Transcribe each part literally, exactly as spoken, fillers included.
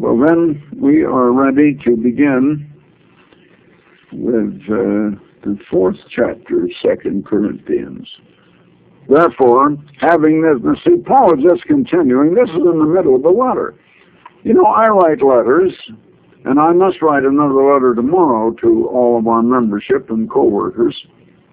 Well, then we are ready to begin with uh, the fourth chapter of Second Corinthians. Therefore, having this, now see, Paul is just continuing. This is in the middle of the letter. You know, I write letters, and I must write another letter tomorrow to all of our membership and co-workers.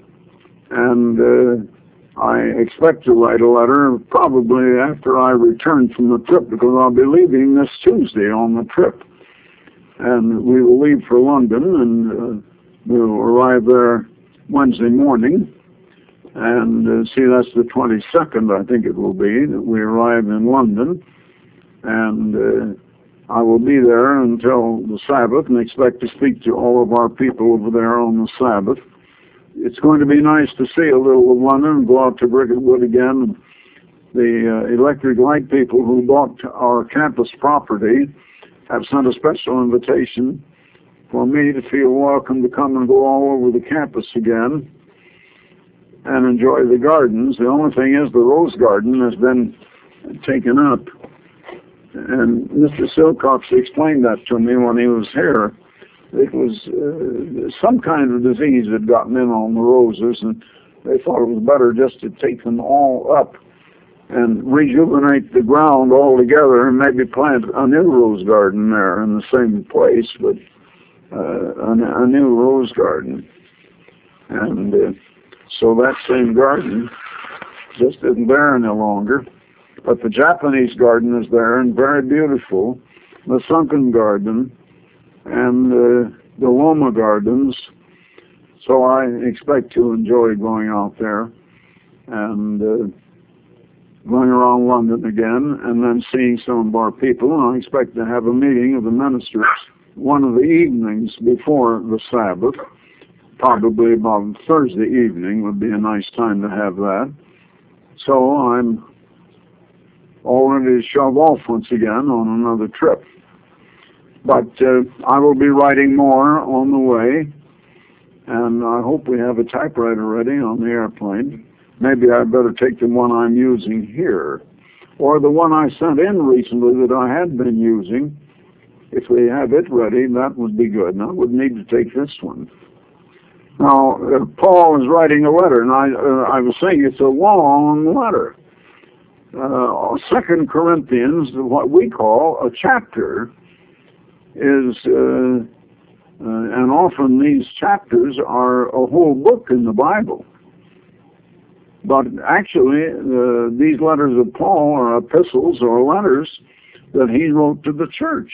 And uh, I expect to write a letter probably after I return from the trip, because I'll be leaving this Tuesday on the trip. And we will leave for London, and uh, we'll arrive there Wednesday morning. And uh, see, that's the twenty-second, I think it will be, that we arrive in London. And uh, I will be there until the Sabbath and expect to speak to all of our people over there on the Sabbath. It's going to be nice to see a little of London and go out to Bricketwood again. The uh, electric light people who bought our campus property have sent a special invitation for me to feel welcome to come and go all over the campus again and enjoy the gardens. The only thing is the rose garden has been taken up. And Mister Silcox explained that to me when he was here. It was uh, some kind of disease had gotten in on the roses, and they thought it was better just to take them all up and rejuvenate the ground altogether and maybe plant a new rose garden there in the same place, but uh, a, a new rose garden. And uh, so that same garden just isn't there any longer. But the Japanese garden is there and very beautiful. The sunken garden and uh, the Loma Gardens. So I expect to enjoy going out there and uh, going around London again and then seeing some of our people. And I expect to have a meeting of the ministers one of the evenings before the Sabbath. Probably about Thursday evening would be a nice time to have that. So I'm all ready to shove off once again on another trip. But uh, I will be writing more on the way, and I hope we have a typewriter ready on the airplane. Maybe I'd better take the one I'm using here, or the one I sent in recently that I had been using. If we have it ready, that would be good. And I would need to take this one. Now, uh, Paul is writing a letter, and I, uh, I was saying it's a long letter. Uh, Second Corinthians, what we call a chapter, is, uh, uh, and often these chapters are a whole book in the Bible. But actually, uh, these letters of Paul are epistles or letters that he wrote to the church.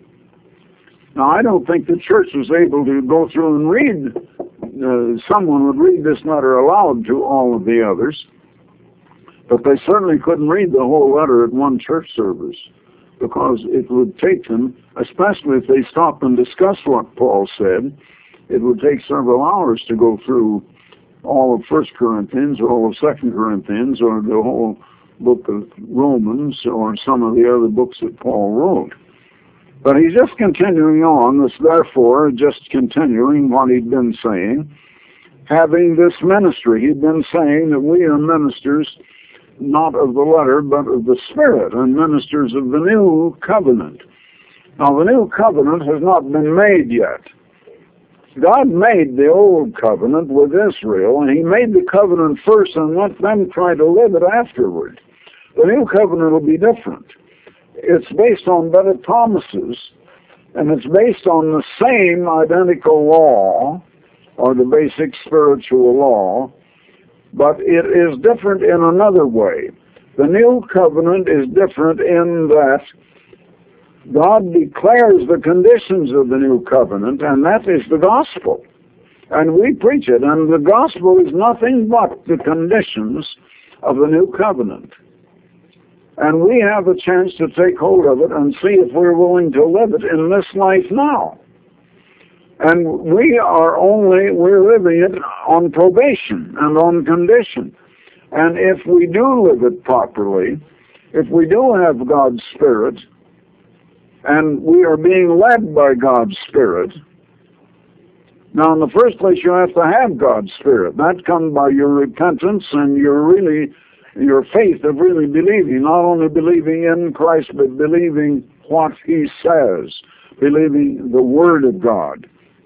Now, I don't think the church was able to go through and read, uh, someone would read this letter aloud to all of the others, but they certainly couldn't read the whole letter at one church service, because it would take them, especially if they stopped and discussed what Paul said, it would take several hours to go through all of First Corinthians, or all of Second Corinthians, or the whole book of Romans, or some of the other books that Paul wrote. But he's just continuing on, this therefore, just continuing what he'd been saying, having this ministry. He'd been saying that we are ministers not of the letter, but of the Spirit, and ministers of the new covenant. Now, the new covenant has not been made yet. God made the old covenant with Israel, and he made the covenant first and let them try to live it afterward. The new covenant will be different. It's based on better promises, and it's based on the same identical law, or the basic spiritual law, but it is different in another way. The new covenant is different in that God declares the conditions of the new covenant, and that is the gospel. And we preach it, and the gospel is nothing but the conditions of the new covenant. And we have a chance to take hold of it and see if we're willing to live it in this life now. And we are only, we're living it on probation and on condition. And if we do live it properly, if we do have God's Spirit, and we are being led by God's Spirit, now in the first place you have to have God's Spirit. That comes by your repentance and your really, your faith of really believing, not only believing in Christ, but believing what he says, believing the Word of God.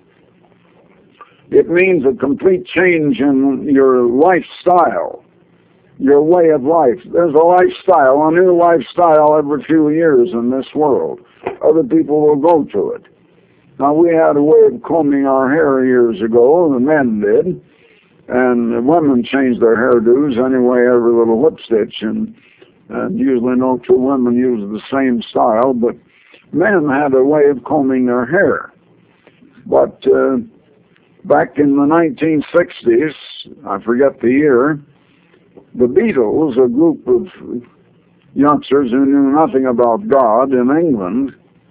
It means a complete change in your lifestyle, your way of life. There's a lifestyle, a new lifestyle every few years in this world. Other people will go to it. Now, we had a way of combing our hair years ago, the men did, and the women changed their hairdos anyway, every little lip stitch, and, and usually no two women use the same style, but men had a way of combing their hair. But uh, back in the nineteen sixties, I forget the year, the Beatles, a group of youngsters who knew nothing about God in England,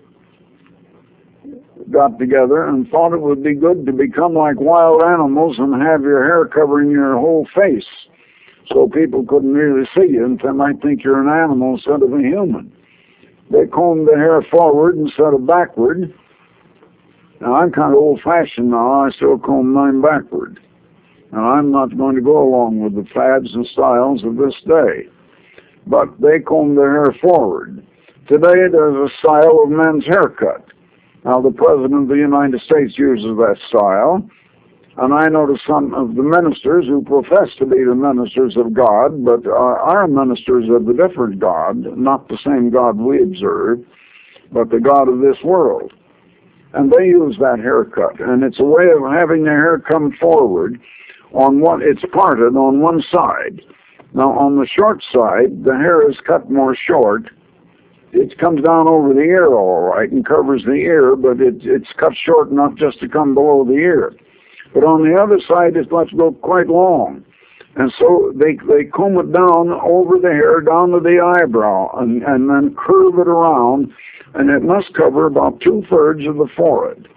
got together and thought it would be good to become like wild animals and have your hair covering your whole face so people couldn't really see you and they might think you're an animal instead of a human. They combed the hair forward instead of backward. Now, I'm kind of old-fashioned now. I still comb mine backward. Now, I'm not going to go along with the fads and styles of this day. But they comb their hair forward. Today, there's a style of men's haircut. Now, the President of the United States uses that style, and I notice some of the ministers who profess to be the ministers of God, but are, are ministers of a different God, not the same God we observe, but the God of this world. And they use that haircut, and it's a way of having their hair come forward on one, it's parted on one side. Now, on the short side, the hair is cut more short. It comes down over the ear all right and covers the ear, but it, it's cut short enough just to come below the ear. But on the other side, it lets go quite long. And so they, they comb it down over the hair, down to the eyebrow, and, and then curve it around, and it must cover about two-thirds of the forehead.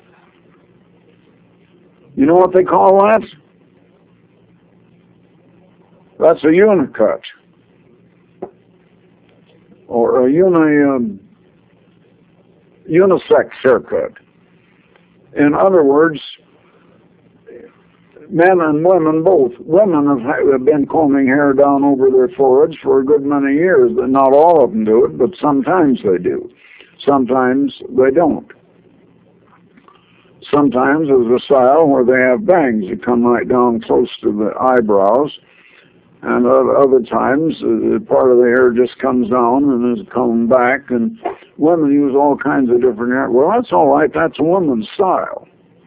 You know what they call that? That's a unicut. Or a uni, um, unisex haircut. In other words, men and women both. Women have, have been combing hair down over their foreheads for a good many years. Not all of them do it, but sometimes they do. Sometimes they don't. Sometimes there's a style where they have bangs that come right down close to the eyebrows. And other times, uh, part of the hair just comes down and is combed back, and women use all kinds of different hair. Well, that's all right. That's a woman's style.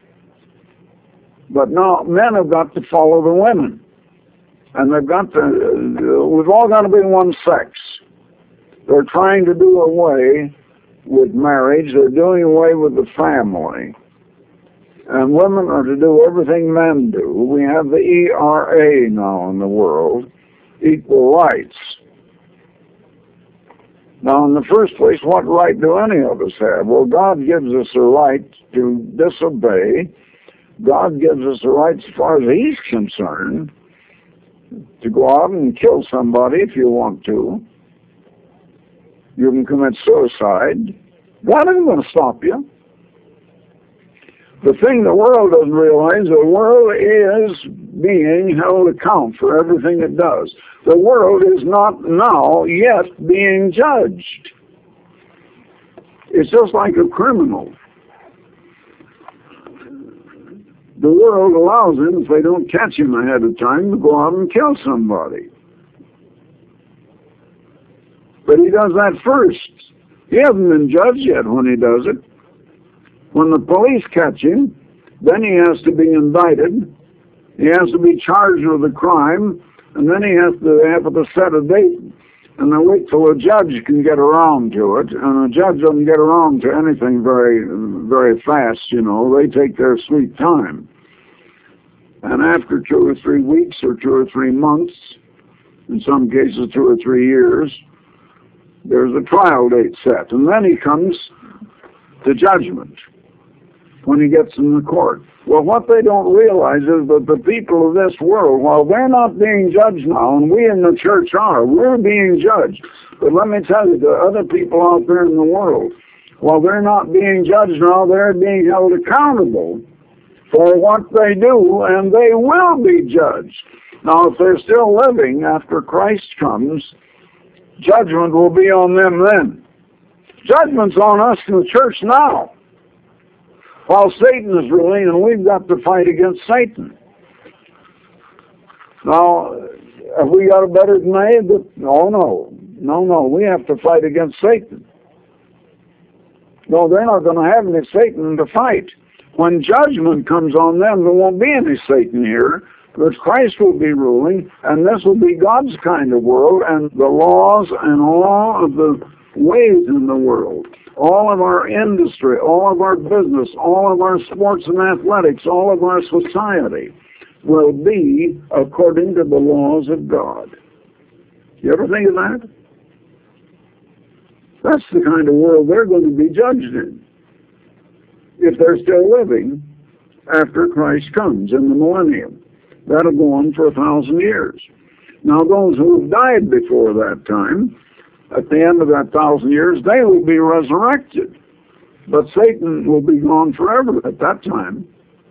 But now men have got to follow the women. And they've got to, uh, we've all got to be one sex. They're trying to do away with marriage. They're doing away with the family. And women are to do everything men do. We have the E R A now in the world, equal rights. Now, in the first place, what right do any of us have? Well, God gives us a right to disobey. God gives us a right, as far as He's concerned, to go out and kill somebody if you want to. You can commit suicide. God isn't going to stop you. The thing the world doesn't realize, the world is being held account for everything it does. The world is not now yet being judged. It's just like a criminal. The world allows him, if they don't catch him ahead of time, to go out and kill somebody. But he does that first. He hasn't been judged yet when he does it. When the police catch him, then he has to be indicted. He has to be charged with a crime, and then he has to have to set a date, and then wait till a judge can get around to it. And a judge doesn't get around to anything very, very fast, you know. They take their sweet time. And after two or three weeks or two or three months, in some cases two or three years, there's a trial date set, and then he comes to judgment when he gets in the court. Well, what they don't realize is that the people of this world, while they're not being judged now, and we in the church are, we're being judged. But let me tell you, the other people out there in the world, while they're not being judged now, they're being held accountable for what they do, and they will be judged. Now, if they're still living after Christ comes, judgment will be on them then. Judgment's on us in the church now, while Satan is ruling, and we've got to fight against Satan. Now, have we got it better than they? No, no. No, no. We have to fight against Satan. No, they're not going to have any Satan to fight. When judgment comes on them, there won't be any Satan here, because Christ will be ruling, and this will be God's kind of world, and the laws and all of the ways in the world, all of our industry, all of our business, all of our sports and athletics, all of our society will be according to the laws of God. You ever think of that? That's the kind of world they're going to be judged in, if they're still living after Christ comes in the millennium. That'll go on for a thousand years. Now, those who have died before that time, at the end of that thousand years, they will be resurrected. But Satan will be gone forever at that time.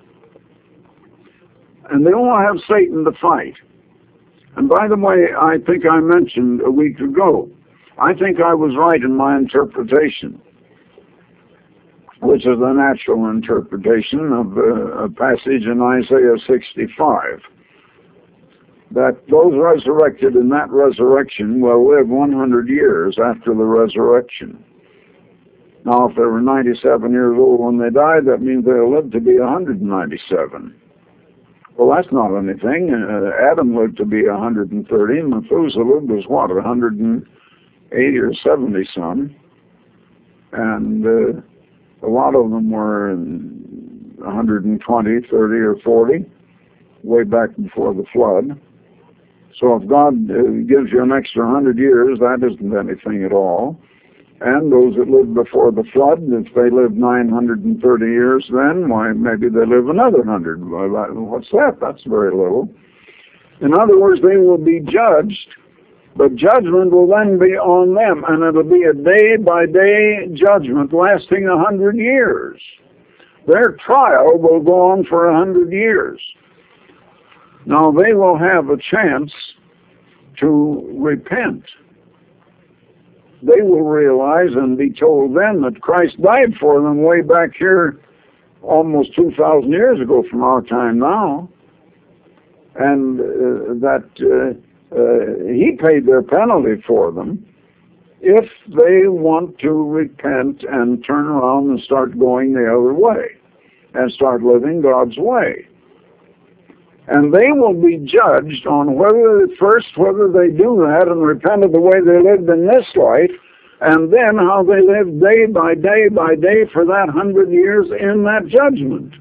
And they won't have Satan to fight. And by the way, I think I mentioned a week ago, I think I was right in my interpretation, which is a natural interpretation of uh, a passage in Isaiah sixty-five, that those resurrected in that resurrection will live one hundred years after the resurrection. Now, if they were ninety-seven years old when they died, that means they'll live to be one hundred ninety-seven. Well, that's not anything. Uh, Adam lived to be one hundred thirty. Methuselah was, what, one hundred eighty or seventy some. And uh, a lot of them were one hundred twenty, thirty, or forty, way back before the flood. So if God uh, gives you an extra one hundred years, that isn't anything at all. And those that lived before the flood, if they lived nine hundred thirty years then, why, maybe they live another one hundred. What's that? That's very little. In other words, they will be judged, but judgment will then be on them, and it'll be a day-by-day judgment lasting one hundred years. Their trial will go on for one hundred years. Now, they will have a chance to repent. They will realize and be told then that Christ died for them way back here almost two thousand years ago from our time now, and uh, that uh, uh, he paid their penalty for them if they want to repent and turn around and start going the other way and start living God's way. And they will be judged on whether, first, whether they do that and repent of the way they lived in this life, and then how they live day by day by day for that hundred years in that judgment.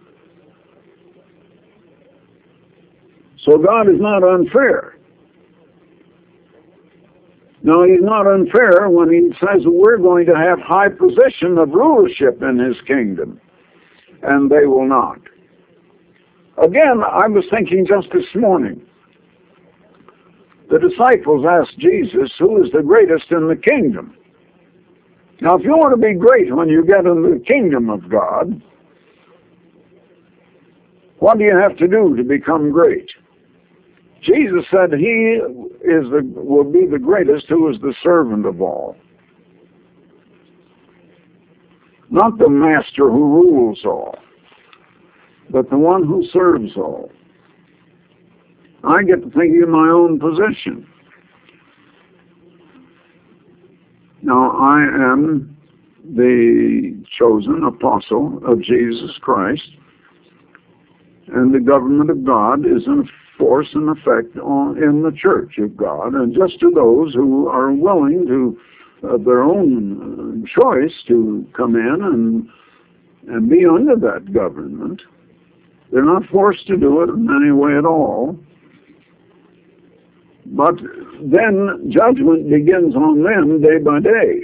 So God is not unfair. No, he's not unfair when he says we're going to have high position of rulership in his kingdom, and they will not. Again, I was thinking just this morning, the disciples asked Jesus, who is the greatest in the kingdom? Now, if you want to be great when you get in the kingdom of God, what do you have to do to become great? Jesus said he is the, will be the greatest who is the servant of all. Not the master who rules all, but the one who serves all. I get to thinking of my own position. Now, I am the chosen apostle of Jesus Christ, and the government of God is in force and effect on, in the church of God, and just to those who are willing to, of their own choice, to come in and, and be under that government. They're not forced to do it in any way at all. But then judgment begins on them day by day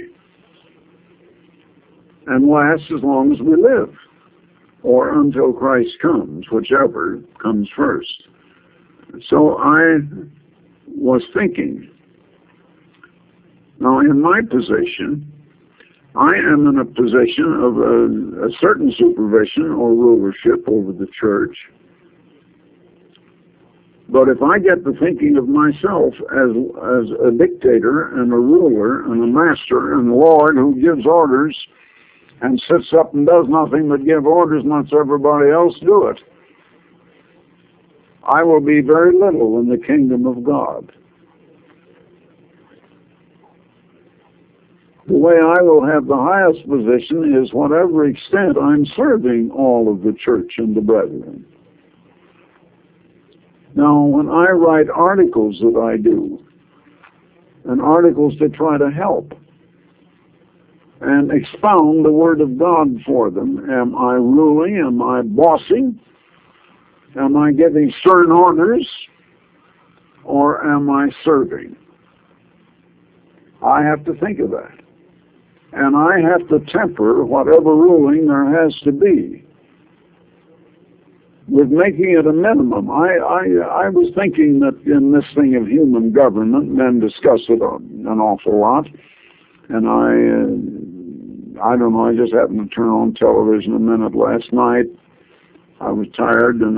and lasts as long as we live, or until Christ comes, whichever comes first. So I was thinking, now in my position, I am in a position of a, a certain supervision or rulership over the church. But if I get to thinking of myself as, as a dictator and a ruler and a master and Lord who gives orders and sits up and does nothing but give orders and lets everybody else do it, I will be very little in the kingdom of God. The way I will have the highest position is whatever extent I'm serving all of the church and the brethren. Now, when I write articles that I do, and articles to try to help and expound the Word of God for them, am I ruling? Am I bossing? Am I giving stern orders? Or am I serving? I have to think of that. And I have to temper whatever ruling there has to be with making it a minimum. I, I, I was thinking that in this thing of human government, men discuss it an awful lot, and I, uh, I don't know, I just happened to turn on television a minute last night. I was tired, and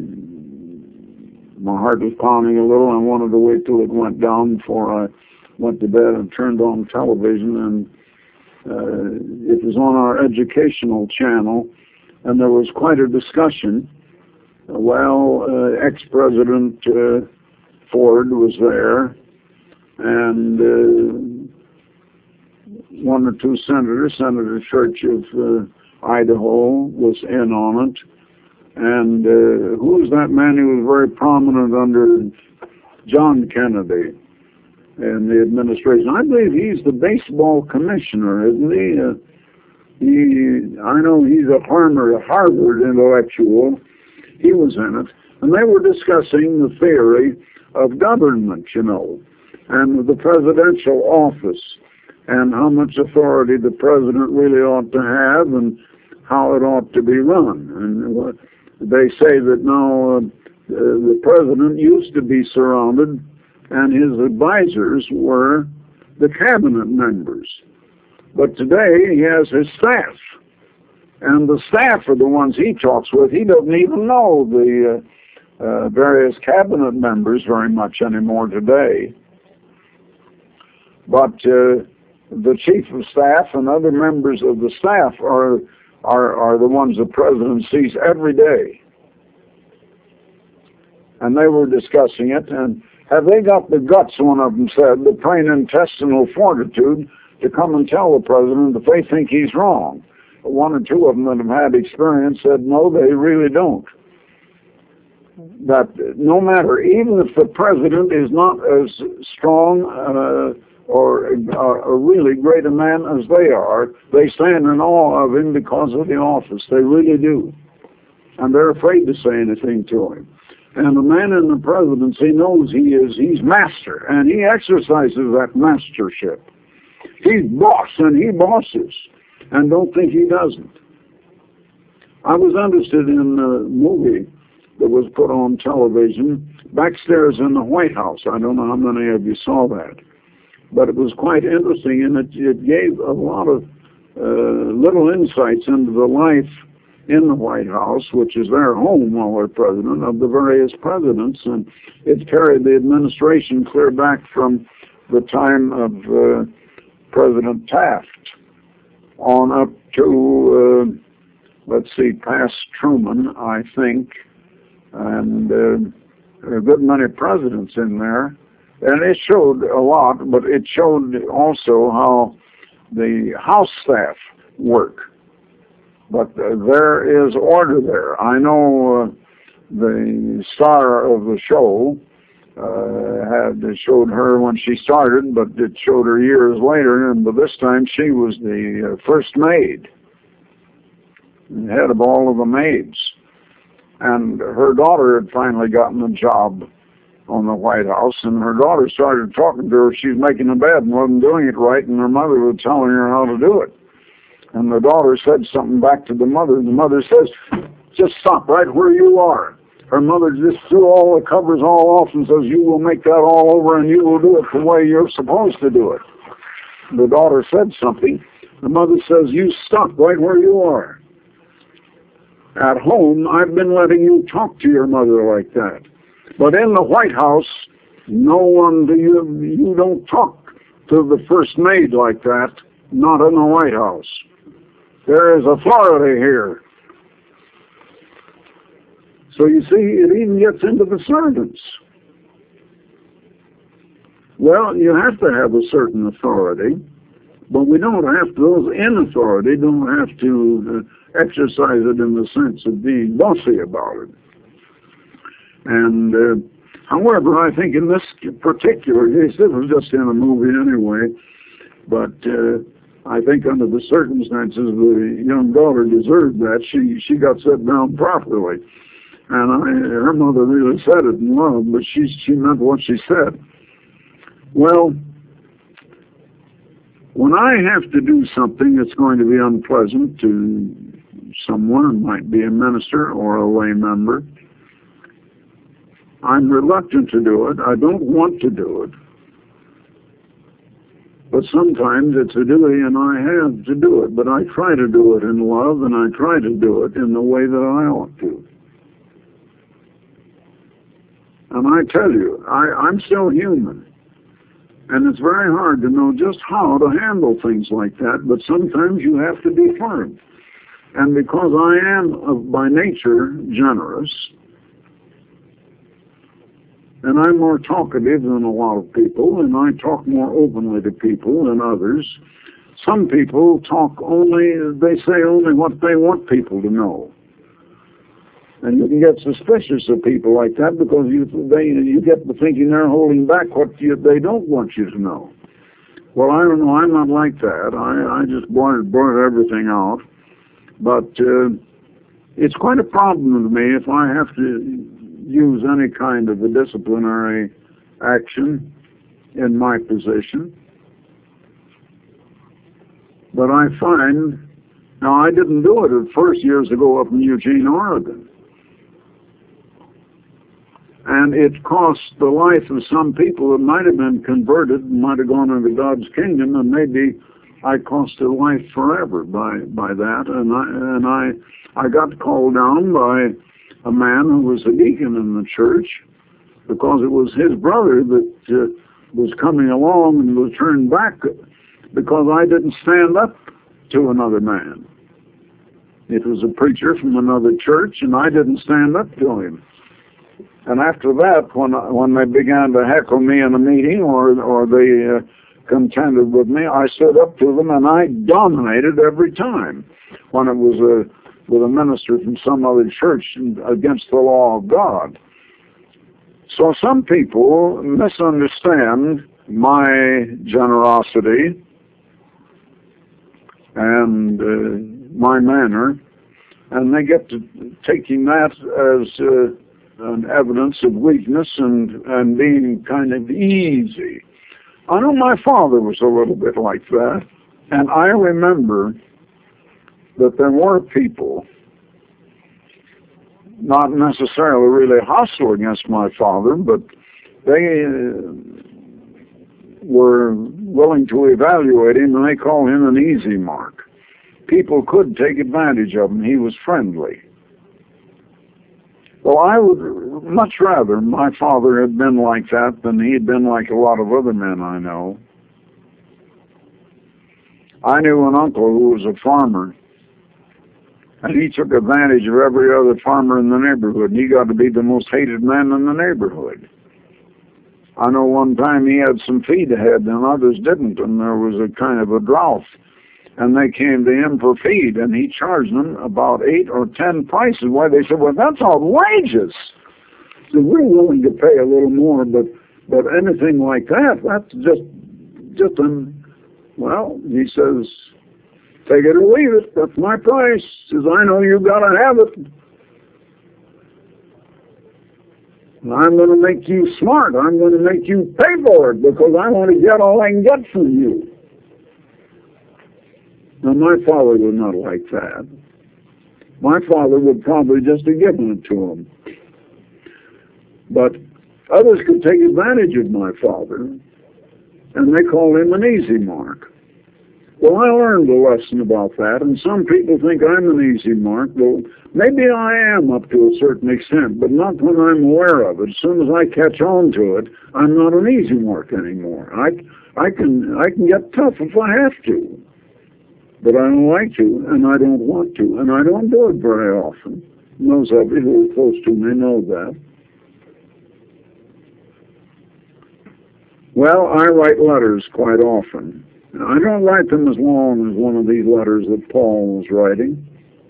I, my heart was pounding a little. I wanted to wait till it went down before I went to bed and turned on television, and uh, it was on our educational channel, and there was quite a discussion. Well, uh, ex-President uh, Ford was there, and uh, one or two senators, Senator Church of uh, Idaho was in on it, and uh, who was that man who was very prominent under John Kennedy in the administration? I believe he's the baseball commissioner, isn't he? Uh, he I know he's a Harvard, a Harvard intellectual. He was in it, and they were discussing the theory of government, you know, and the presidential office, and how much authority the president really ought to have, and how it ought to be run. And they say that now uh, the president used to be surrounded, and his advisors were the cabinet members. But today he has his staff. And the staff are the ones he talks with. He doesn't even know the uh, uh, various cabinet members very much anymore today. But uh, the chief of staff and other members of the staff are, are, are the ones the president sees every day. And they were discussing it. And have they got the guts, one of them said, the plain intestinal fortitude to come and tell the president that they think he's wrong? One or two of them that have had experience said, no, they really don't. That no matter, even if the president is not as strong uh, or uh, a really great a man as they are, they stand in awe of him because of the office. They really do. And they're afraid to say anything to him. And the man in the presidency knows he is, he's master, and he exercises that mastership. He's boss, and he bosses. And don't think he doesn't. I was interested in a movie that was put on television, Backstairs in the White House. I don't know how many of you saw that. But it was quite interesting, and it, it gave a lot of uh, little insights into the life in the White House, which is their home while they're president, of the various presidents. And it carried the administration clear back from the time of uh, President Taft on up to, uh, let's see, past Truman, I think, and uh, there are a good many presidents in there. And it showed a lot, but it showed also how the House staff work. But uh, there is order there. I know uh, the star of the show Uh, had it showed her when she started, but it showed her years later, and by this time she was the uh, first maid, the head of all of the maids. And her daughter had finally gotten a job on the White House, and her daughter started talking to her. She was making the bed and wasn't doing it right, and her mother was telling her how to do it. And the daughter said something back to the mother, and the mother says, just stop right where you are. Her mother just threw all the covers all off and says, you will make that all over and you will do it the way you're supposed to do it. The daughter said something. The mother says, you stop right where you are. At home, I've been letting you talk to your mother like that. But in the White House, no one, do you, you don't talk to the first maid like that, not in the White House. There is authority here. So you see, it even gets into the servants. Well, you have to have a certain authority, but we don't have to, those in authority don't have to uh, exercise it in the sense of being bossy about it. And, uh, however, I think in this particular case, this was just in a movie anyway, but uh, I think under the circumstances, the young daughter deserved that. She she got set down properly. And I, her mother really said it in love, but she, she meant what she said. Well, when I have to do something that's going to be unpleasant to someone, it might be a minister or a lay member, I'm reluctant to do it. I don't want to do it. But sometimes it's a duty and I have to do it. But I try to do it in love and I try to do it in the way that I ought to. And I tell you, I, I'm still human. And it's very hard to know just how to handle things like that. But sometimes you have to be firm. And because I am, of, by nature, generous, and I'm more talkative than a lot of people, and I talk more openly to people than others. Some people talk only, they say only what they want people to know. And you can get suspicious of people like that because you, they, you get to thinking they're holding back what you, they don't want you to know. Well, I don't know, I'm not like that. I, I just blurt, blurt everything out. But uh, it's quite a problem to me if I have to use any kind of a disciplinary action in my position. But I find, now I didn't do it at first years ago up in Eugene, Oregon. And it cost the life of some people that might have been converted, might have gone into God's kingdom, and maybe I cost their life forever by, by that. And I, and I, I got called down by a man who was a deacon in the church because it was his brother that uh, was coming along and was turned back because I didn't stand up to another man. It was a preacher from another church and I didn't stand up to him. And after that, when when they began to heckle me in a meeting or, or they uh, contended with me, I stood up to them and I dominated every time. When it was a with a minister from some other church against the law of God. So some people misunderstand my generosity and uh, my manner, and they get to taking that as uh, an evidence of weakness and, and being kind of easy. I know my father was a little bit like that, and I remember that there were people, not necessarily really hostile against my father, but they uh, were willing to evaluate him, and they called him an easy mark. People could take advantage of him. He was friendly. Well, I would much rather my father had been like that than he had been like a lot of other men I know. I knew an uncle who was a farmer, and he took advantage of every other farmer in the neighborhood. And he got to be the most hated man in the neighborhood. I know one time he had some feed ahead and others didn't, and there was a kind of a drought. And they came to him for feed, and he charged them about eight or ten prices. Why? They said, well, that's outrageous. So we're willing to pay a little more, but but anything like that, that's just, just an, well, he says, take it or leave it. That's my price. He says, I know you've got to have it. And I'm going to make you smart. I'm going to make you pay for it because I want to get all I can get from you. Now, my father was not like that. My father would probably just have given it to him. But others could take advantage of my father, and they called him an easy mark. Well, I learned a lesson about that, and some people think I'm an easy mark. Well, maybe I am up to a certain extent, but not when I'm aware of it. As soon as I catch on to it, I'm not an easy mark anymore. I, I can, I can get tough if I have to, but I don't like to, and I don't want to, and I don't do it very often. Those of you who are close to me know that. Well, I write letters quite often. I don't write them as long as one of these letters that Paul was writing.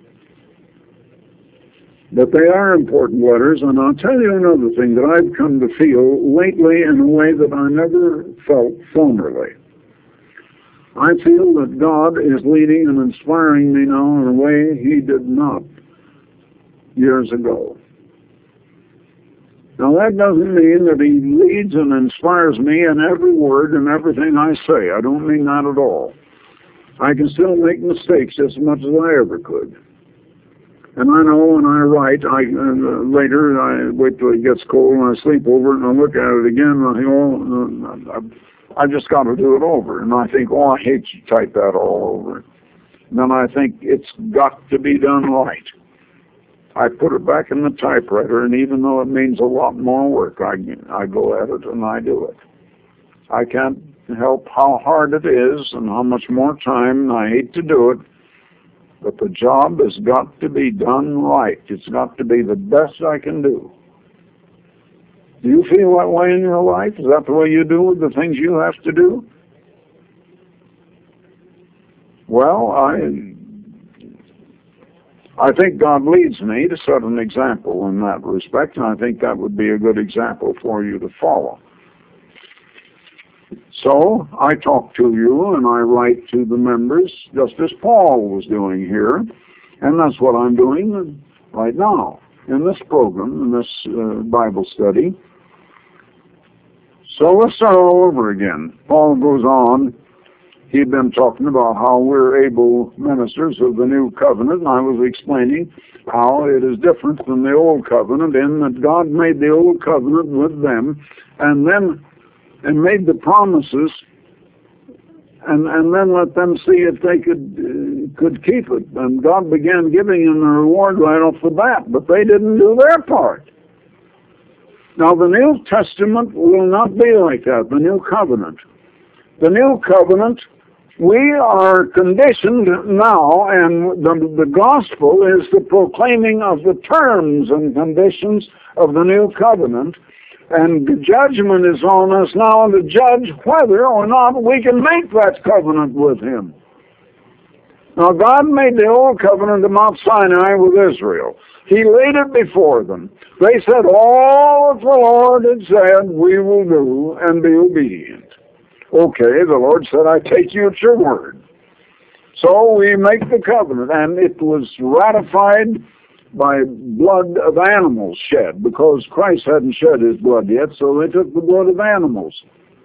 But they are important letters, and I'll tell you another thing that I've come to feel lately in a way that I never felt formerly. I feel that God is leading and inspiring me now in a way He did not years ago. Now, that doesn't mean that He leads and inspires me in every word and everything I say. I don't mean that at all. I can still make mistakes just as much as I ever could. And I know when I write, I uh, later I wait till it gets cold and I sleep over it and I look at it again and I think, oh, uh, I just got to do it over. And I think, oh, I hate to type that all over. And then I think it's got to be done right. I put it back in the typewriter, and even though it means a lot more work, I, I go at it and I do it. I can't help how hard it is and how much more time, and I hate to do it, but the job has got to be done right. It's got to be the best I can do. Do you feel that way in your life? Is that the way you do with the things you have to do? Well, I... I think God leads me to set an example in that respect, and I think that would be a good example for you to follow. So, I talk to you and I write to the members just as Paul was doing here, and that's what I'm doing right now in this program, in this uh, Bible study. So let's start all over again. Paul goes on. He'd been talking about how we're able ministers of the new covenant, and I was explaining how it is different than the old covenant in that God made the old covenant with them and then and made the promises and, and then let them see if they could uh, could keep it. And God began giving them the reward right off the bat, but they didn't do their part. Now, the New Testament will not be like that, the new covenant. The new covenant, we are conditioned now, and the, the gospel is the proclaiming of the terms and conditions of the new covenant, and the judgment is on us now to judge whether or not we can make that covenant with Him. Now, God made the old covenant at Mount Sinai with Israel. He laid it before them. They said, all that the Lord had said we will do and be obedient. Okay, the Lord said, I take you at your word. So we make the covenant, and it was ratified by blood of animals shed, because Christ hadn't shed His blood yet, so they took the blood of animals.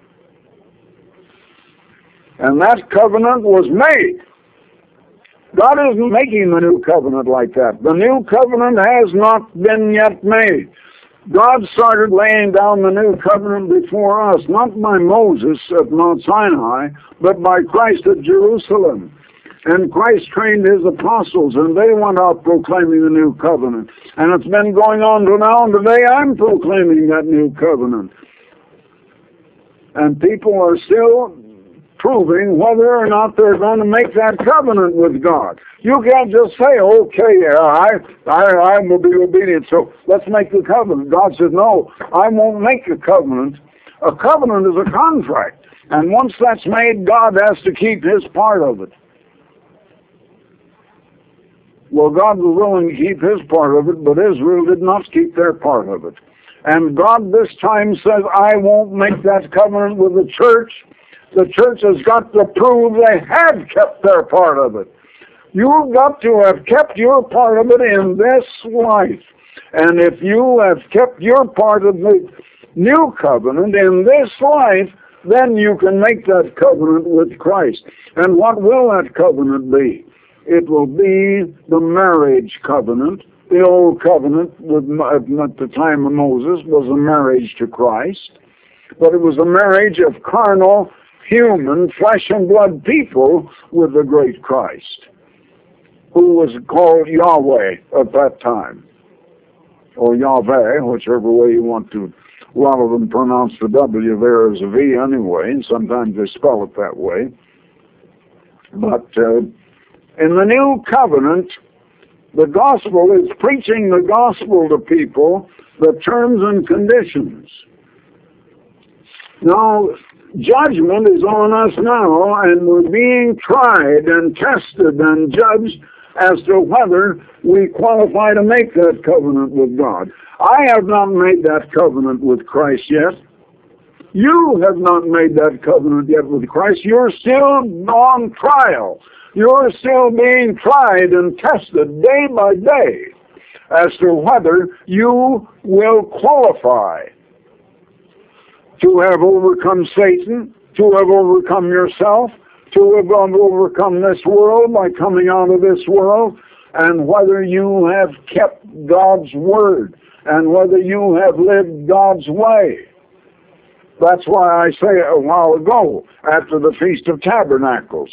And that covenant was made. God isn't making the new covenant like that. The new covenant has not been yet made. God started laying down the new covenant before us, not by Moses at Mount Sinai, but by Christ at Jerusalem. And Christ trained His apostles, and they went out proclaiming the new covenant. And it's been going on to now, and today I'm proclaiming that new covenant. And people are still proving whether or not they're going to make that covenant with God. You can't just say, okay, yeah, I, I, I will be obedient, so let's make the covenant. God says, no, I won't make a covenant. A covenant is a contract, and once that's made, God has to keep His part of it. Well, God was willing to keep His part of it, but Israel did not keep their part of it. And God this time says, I won't make that covenant with the church. The church has got to prove they have kept their part of it. You've got to have kept your part of it in this life. And if you have kept your part of the new covenant in this life, then you can make that covenant with Christ. And what will that covenant be? It will be the marriage covenant. The old covenant with, at the time of Moses was a marriage to Christ. But it was a marriage of carnal, human, flesh and blood people with the great Christ, who was called Yahweh at that time, or Yahweh, whichever way you want to. A lot of them pronounce the W there as a V anyway, and sometimes they spell it that way. But uh, in the new covenant, the gospel is preaching the gospel to people, the terms and conditions. Now, judgment is on us now, and we're being tried and tested and judged as to whether we qualify to make that covenant with God. I have not made that covenant with Christ yet. You have not made that covenant yet with Christ. You're still on trial. You're still being tried and tested day by day as to whether you will qualify to have overcome Satan, to have overcome yourself, to have overcome this world by coming out of this world, and whether you have kept God's word, and whether you have lived God's way. That's why I say a while ago, after the Feast of Tabernacles,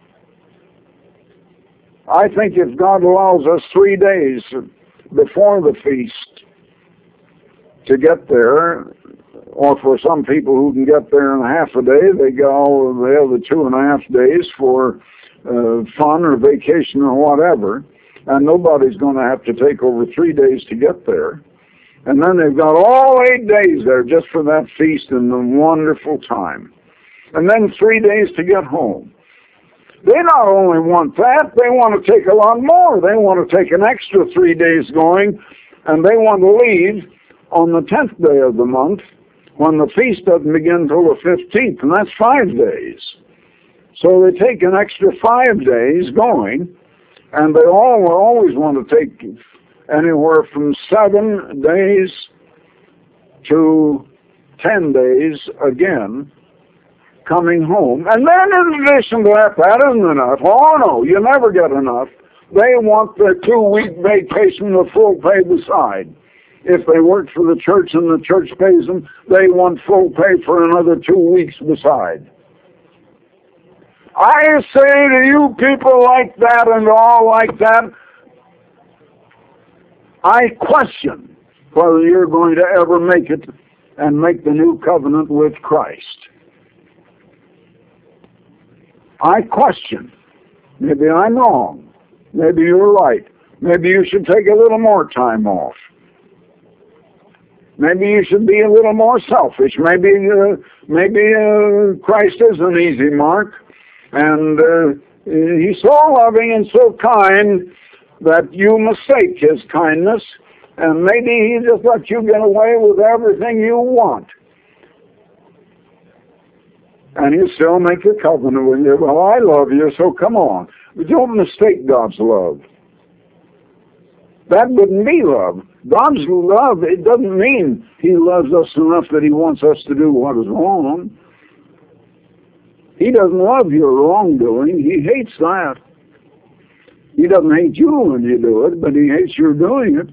I think if God allows us three days before the feast to get there, or for some people who can get there in half a day, they go the other two and a half days for uh, fun or vacation or whatever, and nobody's going to have to take over three days to get there. And then they've got all eight days there just for that feast and the wonderful time. And then three days to get home. They not only want that, they want to take a lot more. They want to take an extra three days going, and they want to leave on the tenth day of the month when the feast doesn't begin till the fifteenth, and that's five days. So they take an extra five days going, and they all always want to take anywhere from seven days to ten days again coming home. And then in addition to that, that isn't enough. Oh no, you never get enough. They want their two-week vacation with full pay beside. If they work for the church and the church pays them, they want full pay for another two weeks beside. I say to you people like that and all like that, I question whether you're going to ever make it and make the new covenant with Christ. I question. Maybe I'm wrong. Maybe you're right. Maybe you should take a little more time off. Maybe you should be a little more selfish. Maybe uh, maybe uh, Christ is an easy mark, and uh, he's so loving and so kind that you mistake his kindness, and maybe he just lets you get away with everything you want. And you still make a covenant with you. Well, I love you, so come on. But don't mistake God's love. That wouldn't be love. God's love, it doesn't mean he loves us enough that he wants us to do what is wrong. He doesn't love your wrongdoing. He hates that. He doesn't hate you when you do it, but he hates your doing it.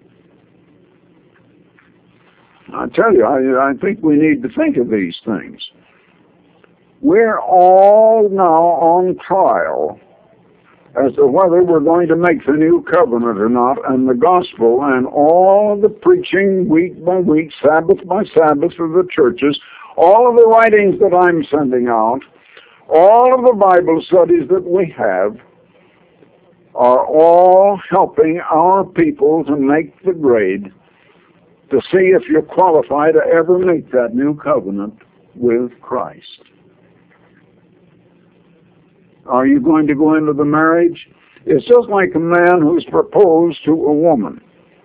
I tell you, I, I think we need to think of these things. We're all now on trial as to whether we're going to make the new covenant or not, and the gospel and all of the preaching week by week, Sabbath by Sabbath of the churches, all of the writings that I'm sending out, all of the Bible studies that we have, are all helping our people to make the grade to see if you're qualified to ever make that new covenant with Christ. Are you going to go into the marriage? It's just like a man who's proposed to a woman.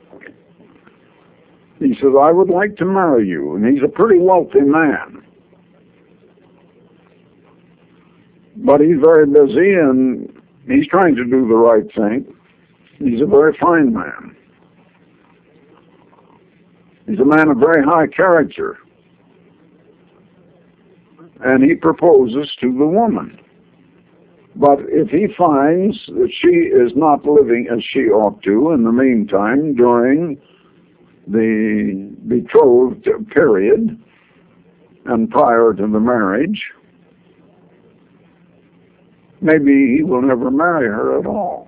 He says, I would like to marry you, and he's a pretty wealthy man. But he's very busy, and he's trying to do the right thing. He's a very fine man. He's a man of very high character. And he proposes to the woman. But if he finds that she is not living as she ought to in the meantime during the betrothed period and prior to the marriage, maybe he will never marry her at all.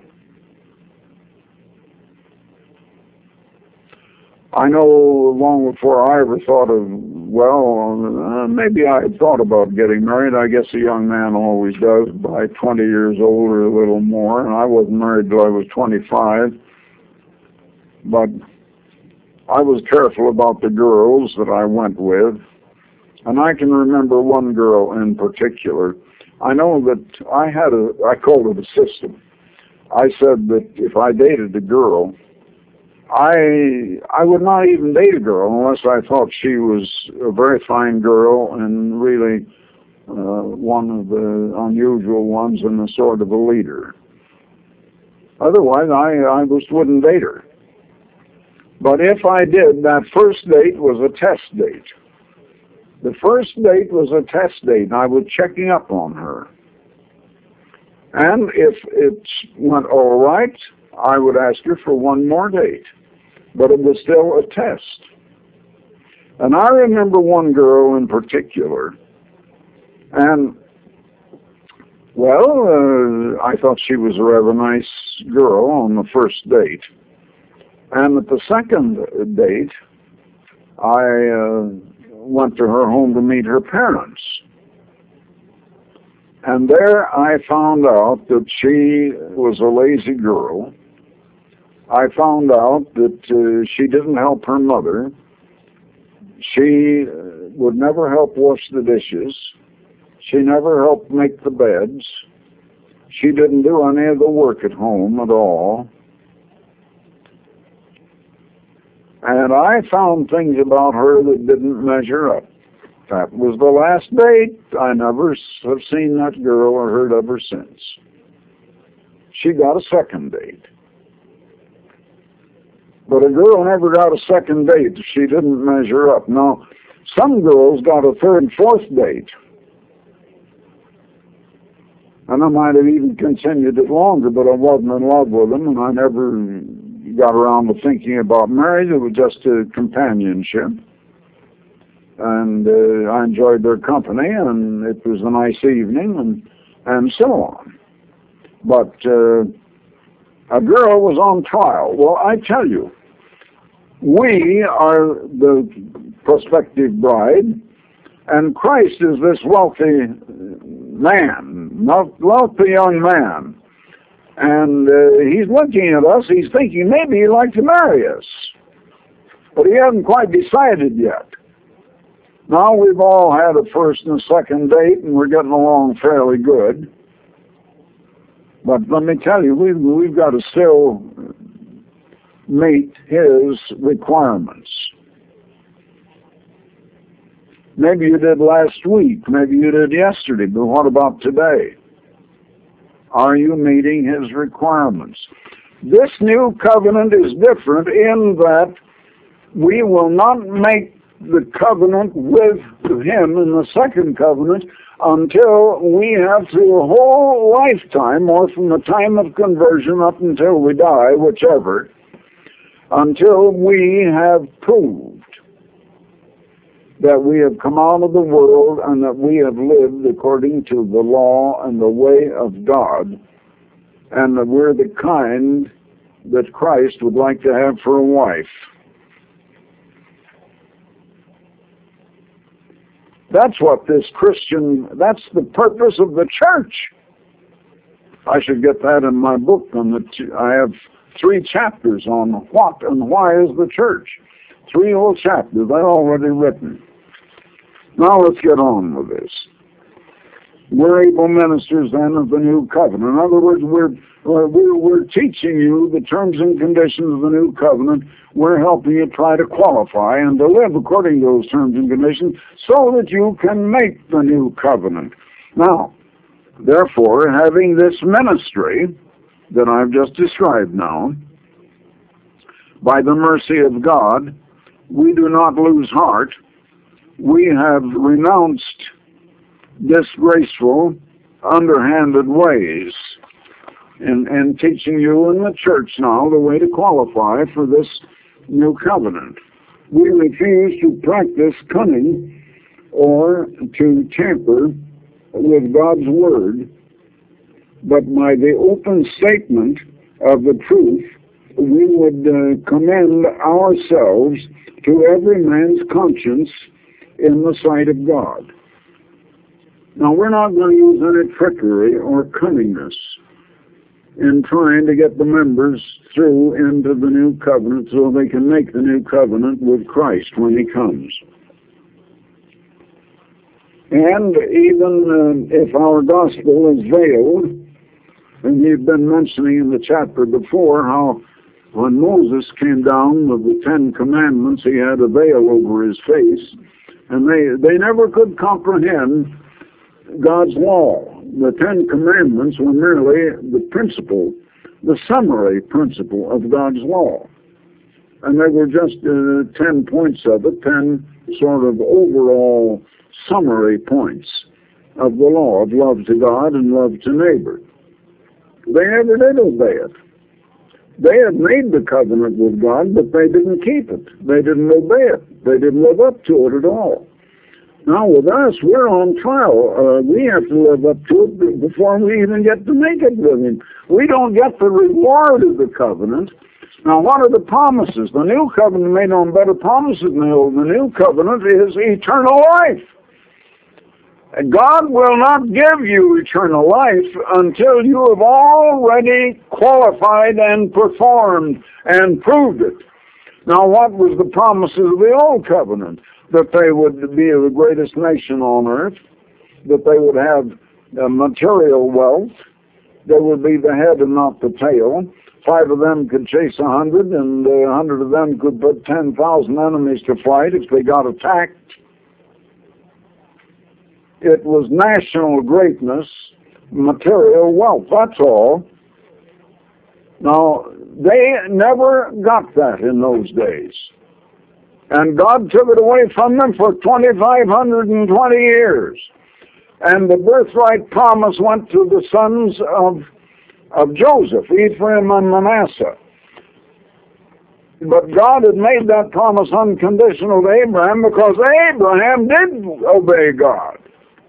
I know long before I ever thought of, well, uh, maybe I had thought about getting married. I guess a young man always does, by twenty years old or a little more. And I wasn't married till I was twenty-five. But I was careful about the girls that I went with. And I can remember one girl in particular. I know that I had a, I called it a system. I said that if I dated a girl, I I would not even date a girl unless I thought she was a very fine girl and really uh, one of the unusual ones and a sort of a leader. Otherwise, I, I just wouldn't date her. But if I did, that first date was a test date. The first date was a test date, and I was checking up on her. And if it went all right, I would ask her for one more date. But it was still a test. And I remember one girl in particular. And, well, uh, I thought she was a rather nice girl on the first date. And at the second date, I uh, went to her home to meet her parents. And there I found out that she was a lazy girl. I found out that uh, she didn't help her mother. She uh, would never help wash the dishes. She never helped make the beds. She didn't do any of the work at home at all. And I found things about her that didn't measure up. That was the last date. I never have seen that girl or heard of her since. She got a second date. But a girl never got a second date if she didn't measure up. Now, some girls got a third and fourth date. And I might have even continued it longer, but I wasn't in love with them, and I never got around to thinking about marriage. It was just a companionship. And uh, I enjoyed their company, and it was a nice evening, and, and so on. But uh, a girl was on trial. Well, I tell you, we are the prospective bride, and Christ is this wealthy man, wealthy young man. And uh, he's looking at us, he's thinking maybe he'd like to marry us. But he hasn't quite decided yet. Now we've all had a first and a second date, and we're getting along fairly good. But let me tell you, we've, we've got to still meet his requirements. Maybe you did last week, maybe you did yesterday, but what about today? Are you meeting his requirements? This new covenant is different in that we will not make the covenant with him in the second covenant until we have through a whole lifetime, or from the time of conversion up until we die, whichever, until we have proved that we have come out of the world and that we have lived according to the law and the way of God, and that we're the kind that Christ would like to have for a wife. That's what this Christian, that's the purpose of the church. I should get that in my book. On the, I have three chapters on what and why is the church. Three whole chapters I've already written. Now let's get on with this. We're able ministers then of the new covenant. In other words, we're, we're, we're teaching you the terms and conditions of the new covenant. We're helping you try to qualify and to live according to those terms and conditions so that you can make the new covenant. Now, therefore, having this ministry that I've just described now, by the mercy of God, we do not lose heart. We have renounced disgraceful, underhanded ways in, in teaching you in the church now the way to qualify for this new covenant. We refuse to practice cunning or to tamper with God's word but by the open statement of the truth, we would uh, commend ourselves to every man's conscience in the sight of God. Now, we're not going to use any trickery or cunningness in trying to get the members through into the new covenant so they can make the new covenant with Christ when he comes. And even uh, if our gospel is veiled, and you've been mentioning in the chapter before how when Moses came down with the Ten Commandments, he had a veil over his face, and they, they never could comprehend God's law. The Ten Commandments were merely the principle, the summary principle of God's law. And they were just uh, ten points of it, ten sort of overall summary points of the law of love to God and love to neighbor. They never did obey it. They had made the covenant with God, but they didn't keep it. They didn't obey it. They didn't live up to it at all. Now with us, we're on trial. Uh, we have to live up to it before we even get to make it with him. We don't get the reward of the covenant. Now what are the promises? The new covenant made on better promises than the old. The new covenant is eternal life. And God will not give you eternal life until you have already qualified and performed and proved it. Now what was the promises of the old covenant? That they would be the greatest nation on earth, that they would have uh, material wealth, they would be the head and not the tail. Five of them could chase a hundred, and a hundred of them could put ten thousand enemies to flight if they got attacked. It was national greatness, material wealth, that's all. Now, they never got that in those days. And God took it away from them for two thousand five hundred twenty years. And the birthright promise went to the sons of, of Joseph, Ephraim and Manasseh. But God had made that promise unconditional to Abraham because Abraham did obey God.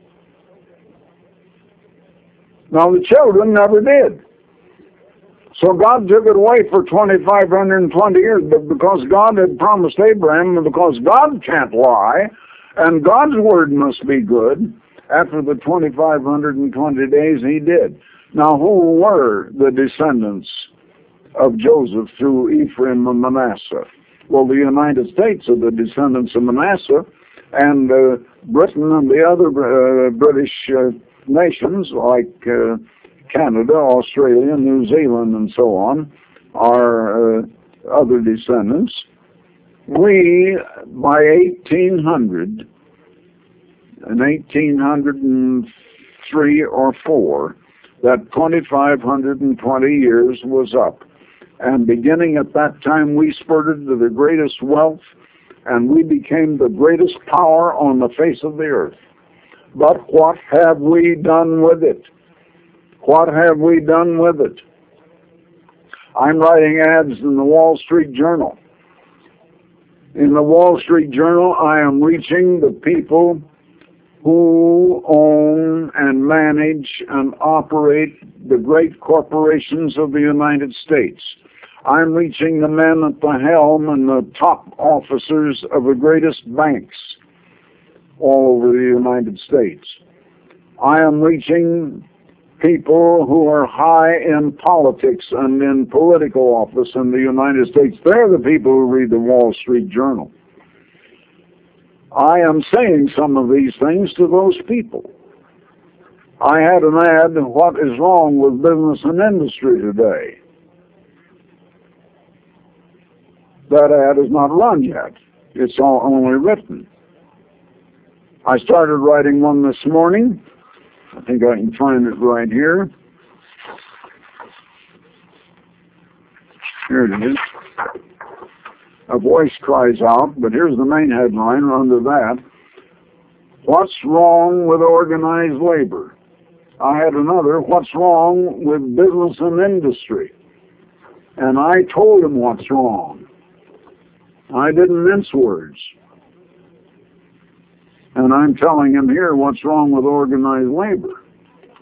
Now the children never did. So God took it away for two thousand five hundred twenty years, but because God had promised Abraham, and because God can't lie, and God's word must be good, after the two thousand five hundred twenty days, he did. Now, who were the descendants of Joseph through Ephraim and Manasseh? Well, the United States are the descendants of Manasseh, and uh, Britain and the other uh, British uh, nations, like uh, Canada, Australia, New Zealand, and so on, are uh, other descendants. We, by eighteen hundred, in eighteen oh three or four, that two thousand five hundred twenty years was up. And beginning at that time, we spurted to the greatest wealth, and we became the greatest power on the face of the earth. But what have we done with it? What have we done with it? I'm writing ads in the Wall Street Journal. In the Wall Street Journal, I am reaching the people who own and manage and operate the great corporations of the United States. I'm reaching the men at the helm and the top officers of the greatest banks all over the United States. I am reaching people who are high in politics and in political office in the United States. They're the people who read the Wall Street Journal. I am saying some of these things to those people. I had an ad, what is wrong with business and industry today? That ad is not run yet. It's all only written. I started writing one this morning. I think I can find it right here. Here it is. A voice cries out, but here's the main headline under that. What's wrong with organized labor? I had another, what's wrong with business and industry? And I told him what's wrong. I didn't mince words. And I'm telling him here what's wrong with organized labor.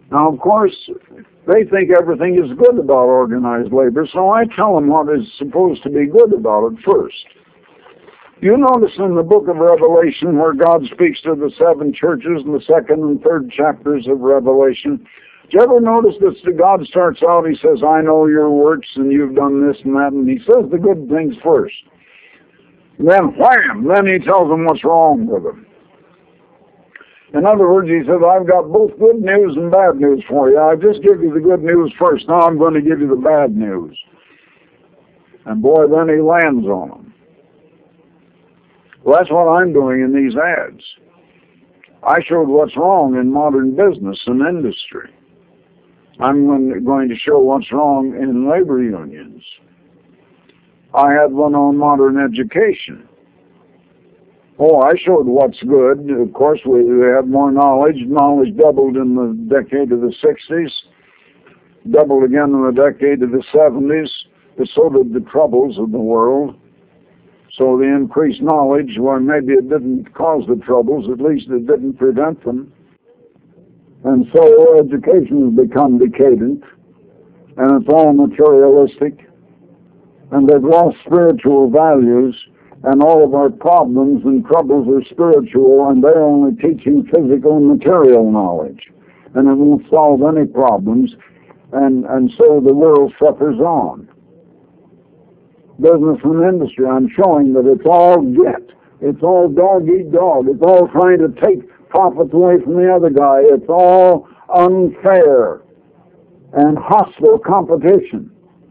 Now, of course, they think everything is good about organized labor, so I tell them what is supposed to be good about it first. You notice in the book of Revelation where God speaks to the seven churches in the second and third chapters of Revelation, do you ever notice that God starts out, he says, I know your works and you've done this and that, and he says the good things first. And then wham, then he tells them what's wrong with them. In other words, he says, I've got both good news and bad news for you. I just give you the good news first. Now I'm going to give you the bad news. And boy, then he lands on them. Well, that's what I'm doing in these ads. I showed what's wrong in modern business and industry. I'm going to show what's wrong in labor unions. I had one on modern education. Oh, I showed what's good. Of course, we, we had more knowledge. Knowledge doubled in the decade of the sixties, doubled again in the decade of the seventies, but so did the troubles of the world. So the increased knowledge, well, maybe it didn't cause the troubles, at least it didn't prevent them. And so education has become decadent, and it's all materialistic, and they've lost spiritual values. And all of our problems and troubles are spiritual, and they're only teaching physical and material knowledge. And it won't solve any problems, and, and so the world suffers on. Business and industry, I'm showing that it's all get. It's all dog eat dog. It's all trying to take profits away from the other guy. It's all unfair and hostile competition.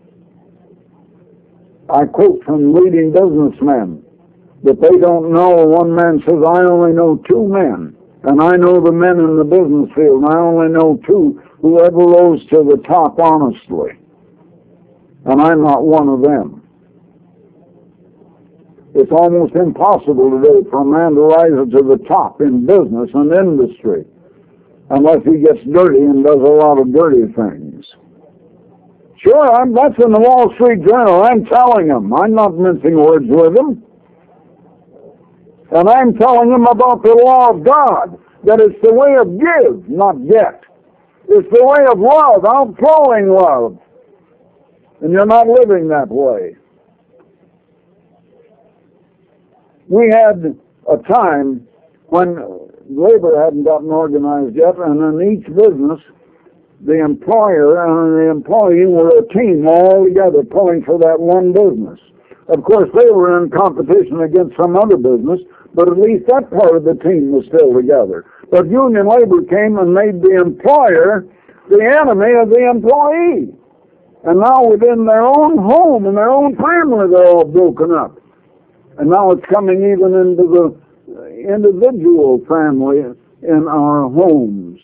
I quote from leading businessmen that they don't know. One man says, I only know two men, and I know the men in the business field, and I only know two who ever rose to the top honestly, and I'm not one of them. It's almost impossible today for a man to rise to the top in business and industry unless he gets dirty and does a lot of dirty things. Sure, I'm, that's in the Wall Street Journal. I'm telling them. I'm not mincing words with them. And I'm telling them about the law of God, that it's the way of give, not get. It's the way of love, outflowing love. And you're not living that way. We had a time when labor hadn't gotten organized yet, and in each business, the employer and the employee were a team all together pulling for that one business. Of course, they were in competition against some other business, but at least that part of the team was still together. But union labor came and made the employer the enemy of the employee. And now within their own home and their own family, they're all broken up. And now it's coming even into the individual family in our homes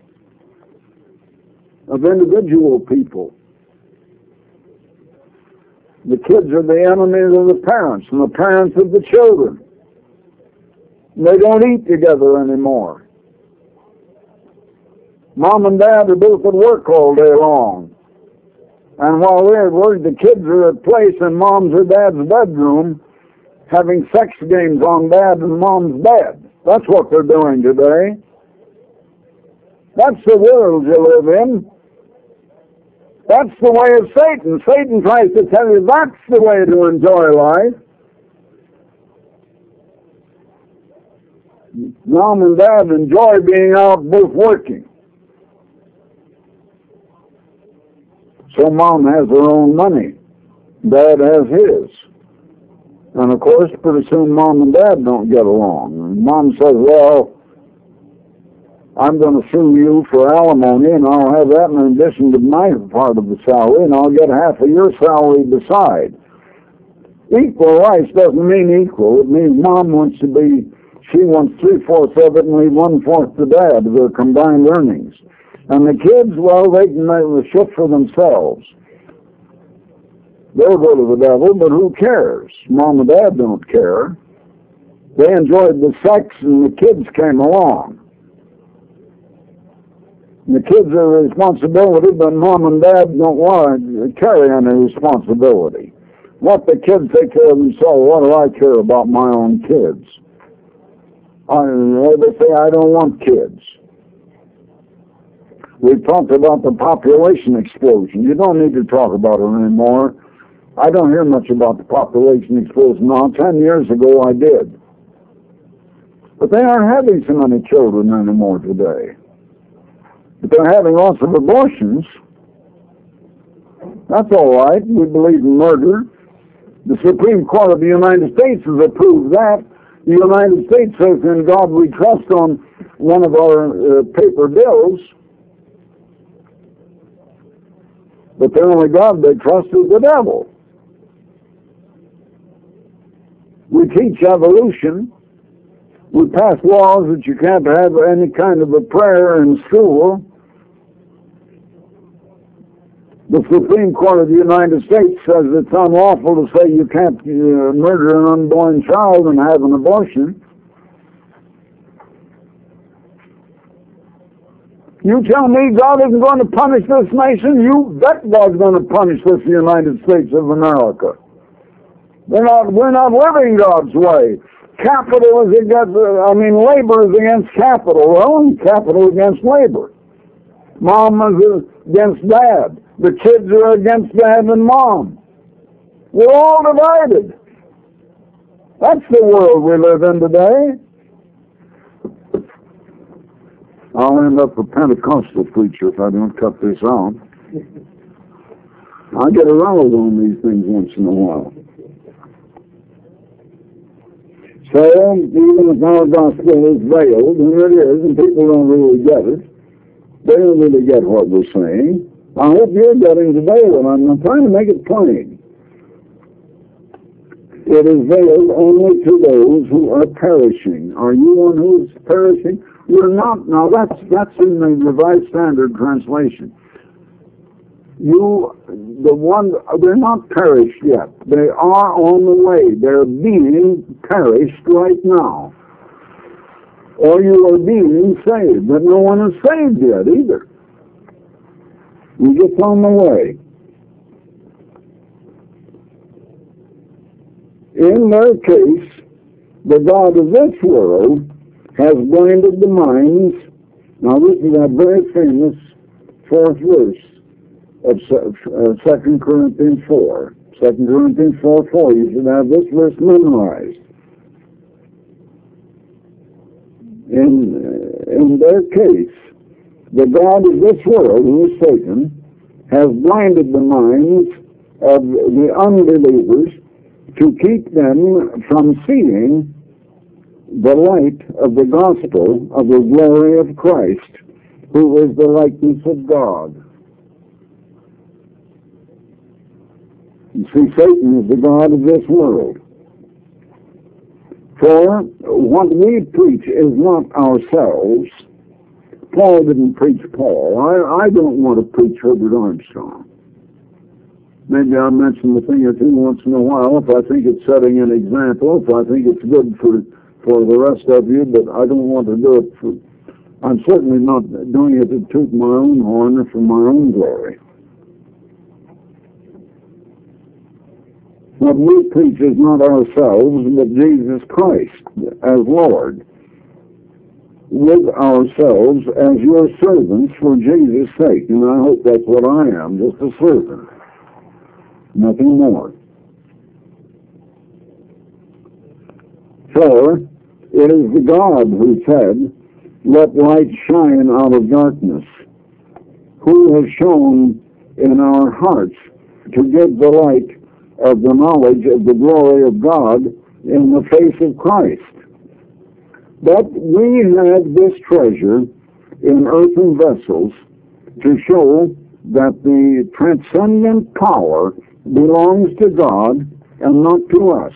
of individual people. The kids are the enemies of the parents, and the parents of the children. They don't eat together anymore. Mom and Dad are both at work all day long. And while they're at work, the kids are at place in Mom's or Dad's bedroom having sex games on Dad and Mom's bed. That's what they're doing today. That's the world you live in. That's the way of Satan. Satan tries to tell you that's the way to enjoy life. Mom and Dad enjoy being out both working. So Mom has her own money. Dad has his. And of course, pretty soon Mom and Dad don't get along. And Mom says, well, I'm going to sue you for alimony, and I'll have that in addition to my part of the salary, and I'll get half of your salary beside. Equal rights doesn't mean equal. It means Mom wants to be, she wants three-fourths of it and leave one-fourth to Dad of their combined earnings. And the kids, well, they can make the shift for themselves. They'll go to the devil, but who cares? Mom and Dad don't care. They enjoyed the sex, and the kids came along. The kids are a responsibility, but Mom and Dad don't want to carry any responsibility. Let the kids take care of themselves. What do I care about my own kids? I, they say I don't want kids. We talked about the population explosion. You don't need to talk about it anymore. I don't hear much about the population explosion now. Ten years ago I did. But they aren't having so many children anymore today. But they're having lots of abortions. That's all right. We believe in murder. The Supreme Court of the United States has approved that. The United States says, in God we trust, on one of our uh, paper bills. But the only God they trust is the devil. We teach evolution. We pass laws that you can't have any kind of a prayer in school. The Supreme Court of the United States says it's unlawful to say you can't uh, murder an unborn child and have an abortion. You tell me God isn't going to punish this nation? You bet God's going to punish this United States of America. We're not, we're not living God's way. Capital is against, I mean, labor is against capital. Well, capital against labor. Mom is against dad. The kids are against dad and mom. We're all divided. That's the world we live in today. I'll end up a Pentecostal preacher if I don't cut this out. I get aroused on these things once in a while. So, even if our gospel is veiled, and it is, and people don't really get it, they don't really get what we're saying. I hope you're getting the veil, and I'm trying to make it plain. It is veiled only to those who are perishing. Are you one who is perishing? You're not. Now, that's, that's in the Revised Standard Translation. You, the one, they're not perished yet. They are on the way. They're being perished right now. Or you are being saved, but no one is saved yet either. You get on the way. In their case, the God of this world has blinded the minds. Now this is that very famous fourth verse of Second Corinthians four. Second Corinthians four four. You should have this verse memorized. In, in their case, the God of this world, who is Satan, has blinded the minds of the unbelievers to keep them from seeing the light of the gospel of the glory of Christ, who is the likeness of God. You see, Satan is the God of this world. For what we preach is not ourselves. Paul didn't preach Paul. I, I don't want to preach Herbert Armstrong. Maybe I'll mention the thing or two once in a while if I think it's setting an example, if I think it's good for, for the rest of you, but I don't want to do it for, I'm certainly not doing it to toot my own horn or for my own glory. What we preach is not ourselves, but Jesus Christ as Lord, with ourselves as your servants for Jesus' sake. And I hope that's what I am, just a servant. Nothing more. For it is the God who said, "Let light shine out of darkness," who has shown in our hearts to give the light of the knowledge of the glory of God in the face of Christ. But we have this treasure in earthen vessels to show that the transcendent power belongs to God and not to us.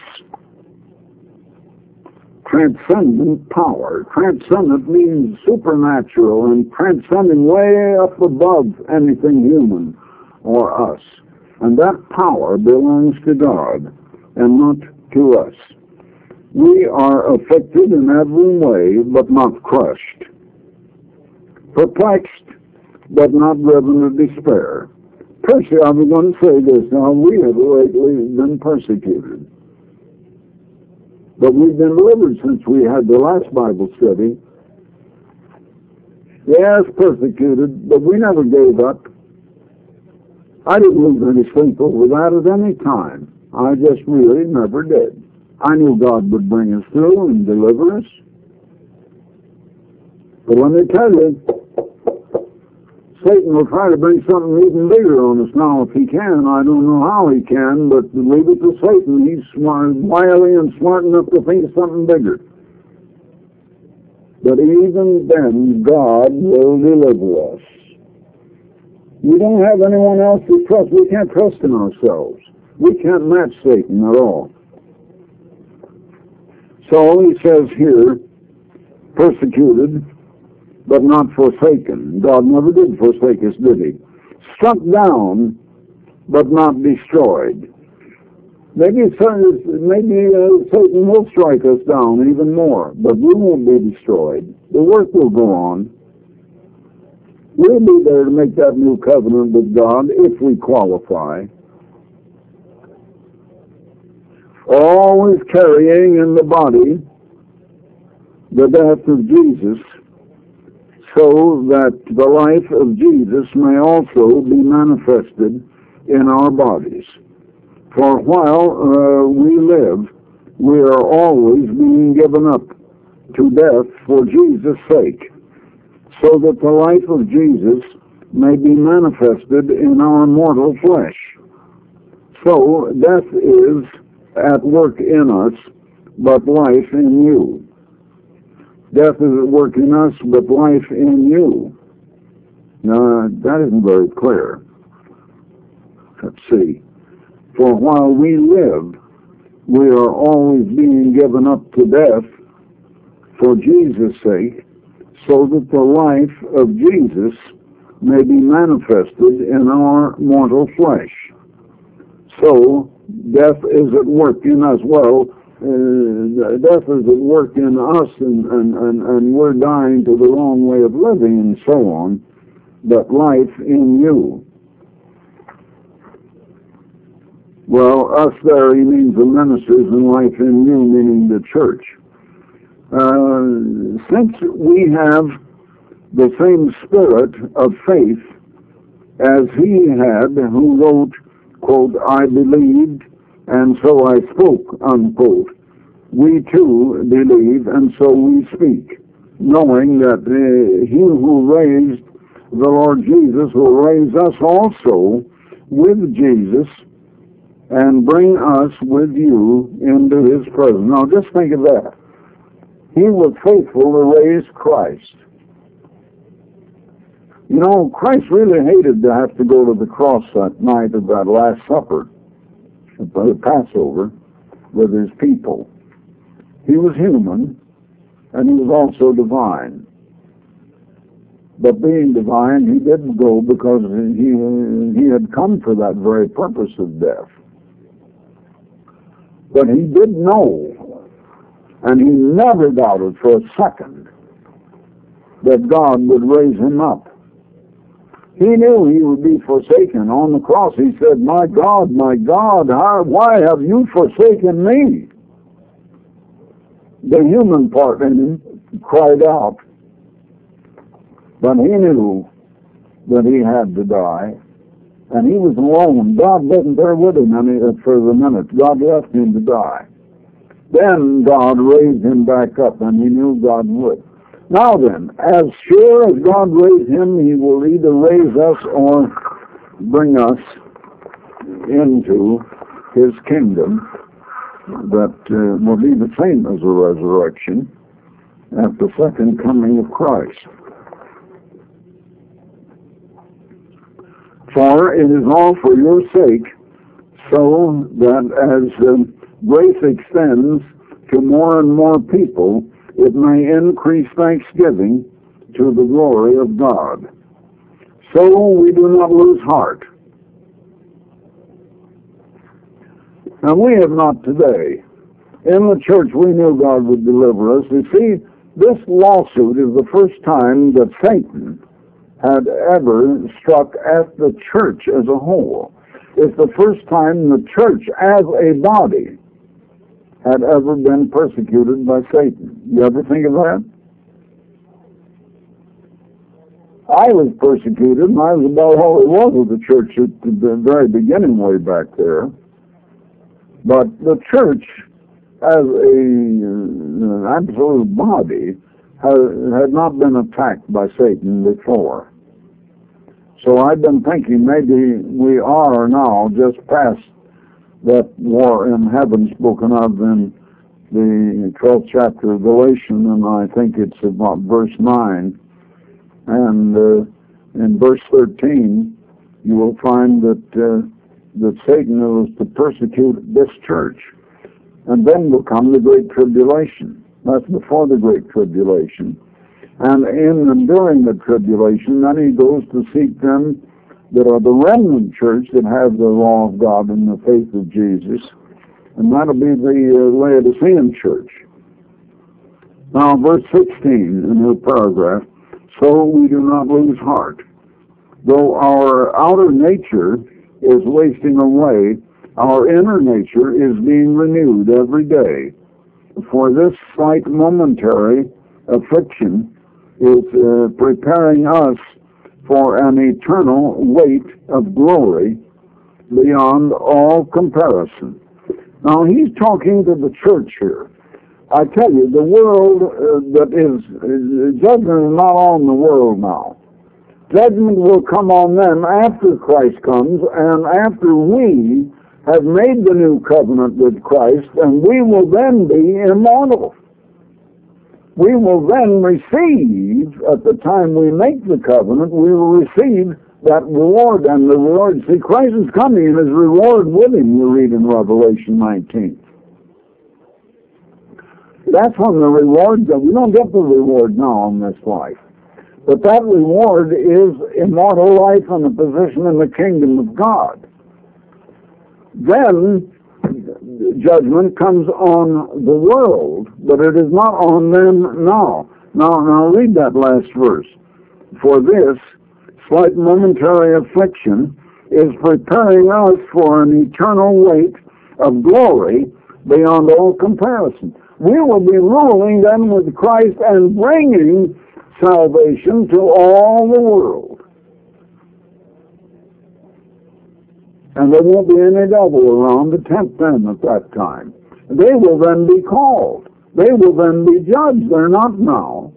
Transcendent power. Transcendent means supernatural and transcending way up above anything human or us. And that power belongs to God and not to us. We are afflicted in every way, but not crushed. Perplexed, but not driven to despair. Perse- I was going to say this. Now, we have lately been persecuted. But we've been delivered since we had the last Bible study. Yes, persecuted, but we never gave up. I didn't lose any sleep over that at any time. I just really never did. I knew God would bring us through and deliver us. But let me tell you, Satan will try to bring something even bigger on us now if he can. I don't know how he can, but leave it to Satan. He's smart, wily and smart enough to think of something bigger. But even then, God will deliver us. We don't have anyone else to trust. We can't trust in ourselves. We can't match Satan at all. So he says here, persecuted, but not forsaken. God never did forsake us, did he? Struck down, but not destroyed. Maybe, maybe uh, Satan will strike us down even more, but we won't be destroyed. The work will go on. We'll be there to make that new covenant with God if we qualify. Always carrying in the body the death of Jesus, so that the life of Jesus may also be manifested in our bodies. For while uh, we live, we are always being given up to death for Jesus' sake, so that the life of Jesus may be manifested in our mortal flesh. So death is at work in us, but life in you. Death is at work in us, but life in you. Now, that isn't very clear. Let's see. For while we live, we are always being given up to death for Jesus' sake, so that the life of Jesus may be manifested in our mortal flesh. So, death is at work in us. Well, uh, death is at work in us, and, and, and, and we're dying to the wrong way of living and so on, but life in you. Well, us there, he means the ministers, and life in you, meaning the church. Uh, since we have the same spirit of faith as he had who wrote, quote, I believed, and so I spoke, unquote, we too believe, and so we speak, knowing that uh, he who raised the Lord Jesus will raise us also with Jesus and bring us with you into his presence. Now just think of that. He was faithful to raise Christ. You know, Christ really hated to have to go to the cross that night of that Last Supper, the Passover, with his people. He was human, and he was also divine. But being divine, he didn't go because he, he had come for that very purpose of death. But he did know, and he never doubted for a second, that God would raise him up. He knew he would be forsaken. On the cross he said, my God, my God, how, why have you forsaken me? The human part in him cried out. But he knew that he had to die. And he was alone. God wasn't there with him any, for the minute. God left him to die. Then God raised him back up, and he knew God would. Now then, as sure as God raised him, he will either raise us or bring us into his kingdom that uh, will be the same as a resurrection at the second coming of Christ. For it is all for your sake, so that as uh, grace extends to more and more people, it may increase thanksgiving to the glory of God. So we do not lose heart. And we have not today. In the church, we knew God would deliver us. You see, this lawsuit is the first time that Satan had ever struck at the church as a whole. It's the first time the church as a body had ever been persecuted by Satan. You ever think of that? I was persecuted, and I was about all it was of the church at the very beginning way back there. But the church, as a, an absolute body, has, had not been attacked by Satan before. So I've been thinking maybe we are now just past that war in heaven spoken of in the twelfth chapter of Galatians, and I think it's about verse nine. And uh, in verse thirteen, you will find that uh, that Satan was to persecute this church. And then will come the Great Tribulation. That's before the Great Tribulation. And in and during the tribulation, then he goes to seek them that are the remnant church that have the law of God and the faith of Jesus. And that'll be the uh, Laodicean church. Now, verse sixteen in her paragraph, so we do not lose heart. Though our outer nature is wasting away, our inner nature is being renewed every day. For this slight momentary affliction is uh, preparing us for an eternal weight of glory beyond all comparison. Now, he's talking to the church here. I tell you, the world uh, that is, uh, judgment is not on the world now. Judgment will come on them after Christ comes and after we have made the new covenant with Christ, and we will then be immortal. We will then receive, at the time we make the covenant, we will receive that reward, and the reward, see, Christ is coming and his reward with him, you read in Revelation nineteen. That's when the reward, we don't get the reward now in this life. But that reward is immortal life and a position in the kingdom of God. Then judgment comes on the world, but it is not on them now. Now, now read that last verse. For this slight momentary affliction is preparing us for an eternal weight of glory beyond all comparison. We will be ruling then with Christ and bringing salvation to all the world. And there won't be any devil around to tempt them at that time. They will then be called. They will then be judged. They're not now.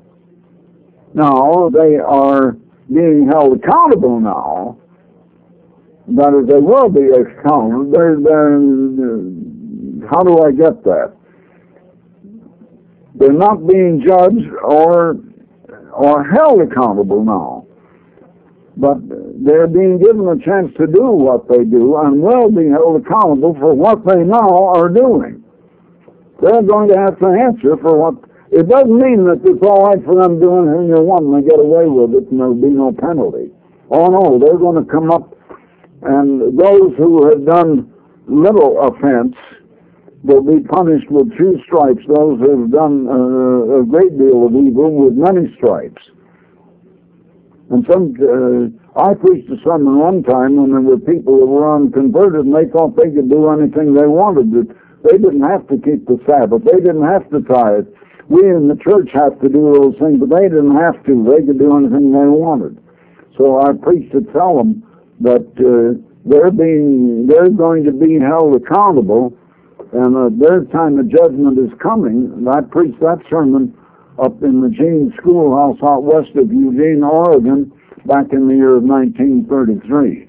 Now, they are being held accountable now. That is, they will be accountable. They're, they're, how do I get that? They're not being judged or, or held accountable now. But they're being given a chance to do what they do and will be held accountable for what they now are doing. They're going to have to answer for what... It doesn't mean that it's all right for them doing anything they want and they get away with it and there'll be no penalty. Oh no, they're going to come up, and those who have done little offense will be punished with few stripes. Those who have done uh, a great deal of evil with many stripes. And some, uh, I preached a sermon one time when there were people who were unconverted and they thought they could do anything they wanted. They didn't have to keep the Sabbath. They didn't have to tithe. We in the church have to do those things, but they didn't have to. They could do anything they wanted. So I preached to tell them that uh, they're being, they're going to be held accountable, and uh, their time of judgment is coming. And I preached that sermon up in the Jean Schoolhouse out west of Eugene, Oregon, back in the year of nineteen thirty-three.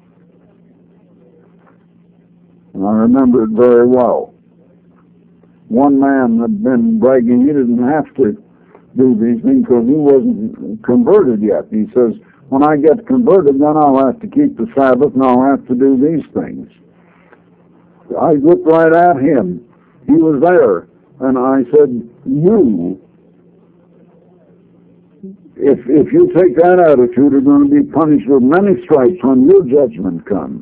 And I remember it very well. One man had been bragging he didn't have to do these things because he wasn't converted yet. He says, when I get converted, then I'll have to keep the Sabbath and I'll have to do these things. I looked right at him. He was there. And I said, you, if, if you take that attitude, you're going to be punished with many stripes when your judgment comes.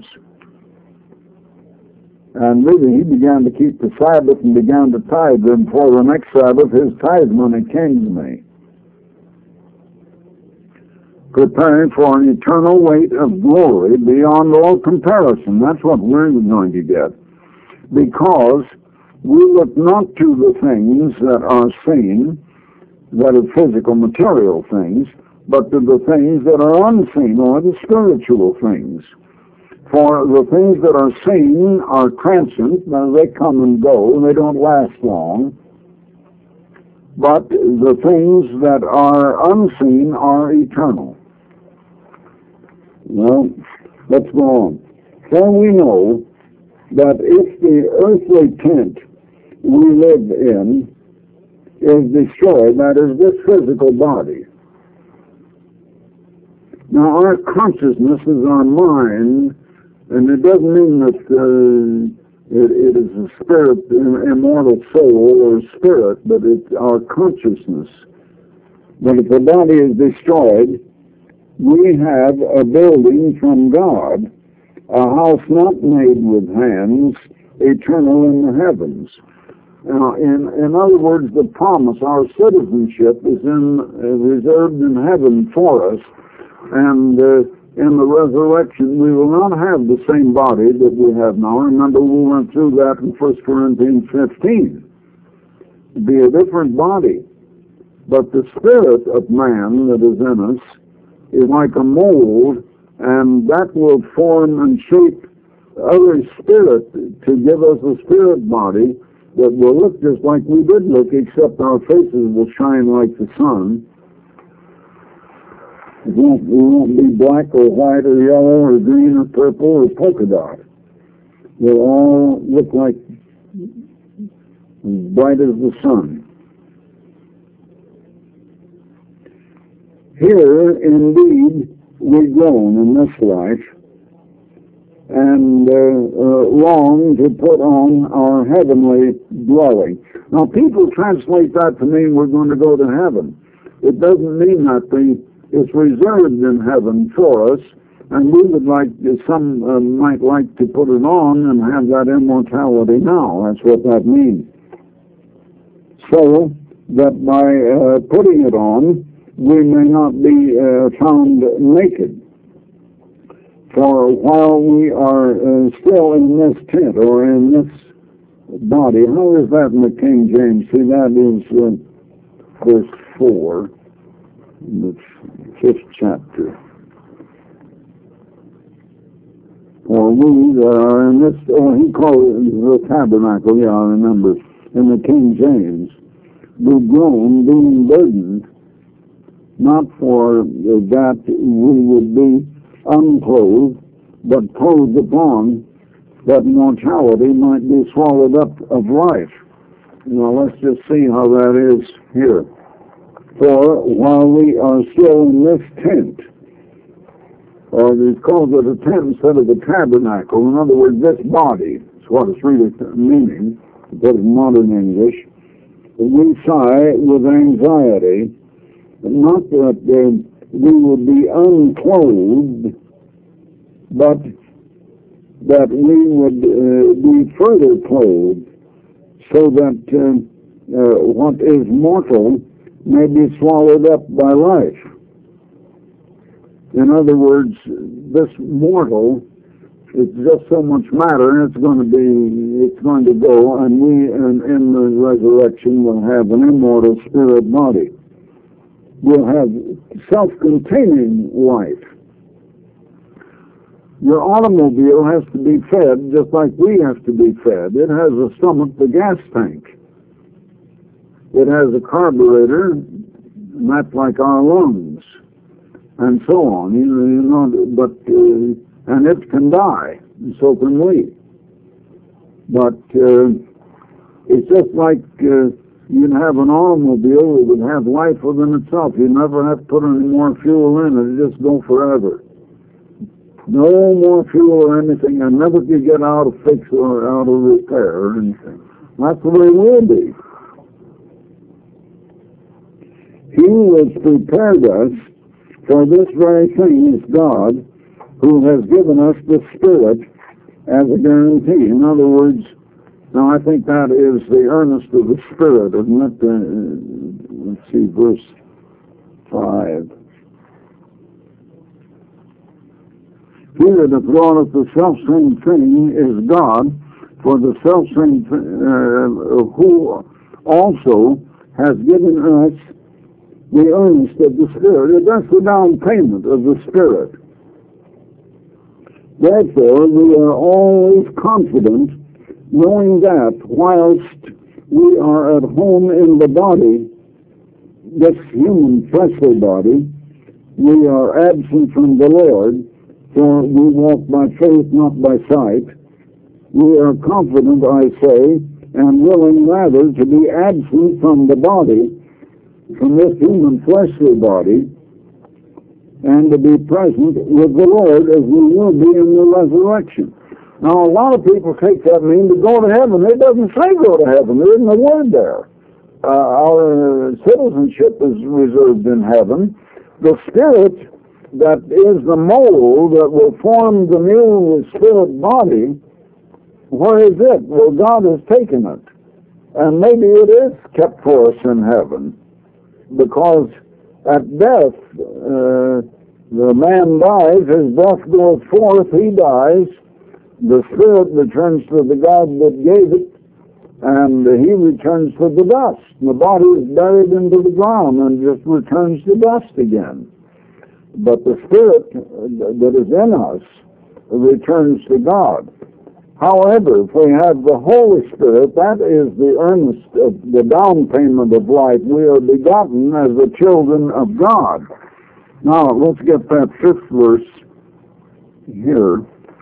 And really, he began to keep the Sabbath and began to tithe. Then for the next Sabbath, his tithe money came to me. Preparing for an eternal weight of glory beyond all comparison. That's what we're going to get. Because we look not to the things that are seen, that are physical, material things, but to the things that are unseen, or the spiritual things. For the things that are seen are transient. Now, they come and go, and they don't last long. But the things that are unseen are eternal. Well, let's go on. For we know that if the earthly tent we live in is destroyed, that is, this physical body. Now, our consciousness is our mind, and it doesn't mean that uh, it, it is a spirit, an immortal soul or spirit, but it's our consciousness. But if the body is destroyed, we have a building from God, a house not made with hands, eternal in the heavens. Now, in, in other words, the promise, our citizenship is in, uh, reserved in heaven for us, and uh, in the resurrection we will not have the same body that we have now. Remember, we went through that in First Corinthians fifteen. It'll be a different body, but the spirit of man that is in us is like a mold, and that will form and shape other spirit to give us a spirit body that will look just like we did look, except our faces will shine like the sun. It won't, it won't be black or white or yellow or green or purple or polka dot. They'll all look like as bright as the sun. Here, indeed, we groan in this life and uh, uh, long to put on our heavenly dwelling. Now, people translate that to mean we're going to go to heaven. It doesn't mean that. The, it's reserved in heaven for us, and we would like, some uh, might like to put it on and have that immortality now. That's what that means. So that by uh, putting it on, we may not be uh, found naked. For while we are uh, still in this tent or in this body, how is that in the King James? See, that is uh, verse four, the fifth chapter. For we that are in this, oh, he calls it the tabernacle, yeah, I remember, in the King James, do groan, being burdened, not for that we would be unclothed, but clothed upon, that mortality might be swallowed up of life. Now let's just see how that is here. For while we are still in this tent, or it calls it a tent instead of a tabernacle, in other words, this body, is what it's really meaning, because in modern English, we sigh with anxiety, not that uh, we will be unclothed, but that we would uh, be further clothed, so that uh, uh, what is mortal may be swallowed up by life. In other words, this mortal is just so much matter, and it's going to be, it's going to go, and we, in, in the resurrection, will have an immortal spirit body. We'll have self-containing life. Your automobile has to be fed just like we have to be fed. It has a stomach, the gas tank. It has a carburetor, and that's like our lungs, and so on. You know, you know but uh, and it can die, and so can we. But uh, it's just like uh, you'd have an automobile that would have life within itself. You never have to put any more fuel in it; it just go forever. No more fuel or anything, and never could get out of fix or out of repair or anything. That's the way it will be. He who has prepared us for this very thing is God, who has given us the Spirit as a guarantee. In other words, now I think that is the earnest of the Spirit, isn't it? Uh, let's see, verse five. He that hath wrought the self-same thing is God, for the self-same uh, who also has given us the earnest of the Spirit. That's the down payment of the Spirit. Therefore, we are always confident, knowing that whilst we are at home in the body, this human fleshly body, we are absent from the Lord, for we walk by faith, not by sight. We are confident, I say, and willing rather to be absent from the body, from this human fleshly body, and to be present with the Lord as we will be in the resurrection. Now, a lot of people take that mean to go to heaven. It doesn't say go to heaven. There isn't a word there. Uh, our citizenship is reserved in heaven. The Spirit that is the mold that will form the new spirit body, where is it? Well, God has taken it. And maybe it is kept for us in heaven. Because at death, uh, the man dies, his breath goes forth, he dies, the spirit returns to the God that gave it, and he returns to the dust. The body is buried into the ground and just returns to dust again. But the spirit that is in us returns to God. However, if we have the Holy Spirit, that is the earnest of the down payment of life. We are begotten as the children of God. Now, let's get that fifth verse here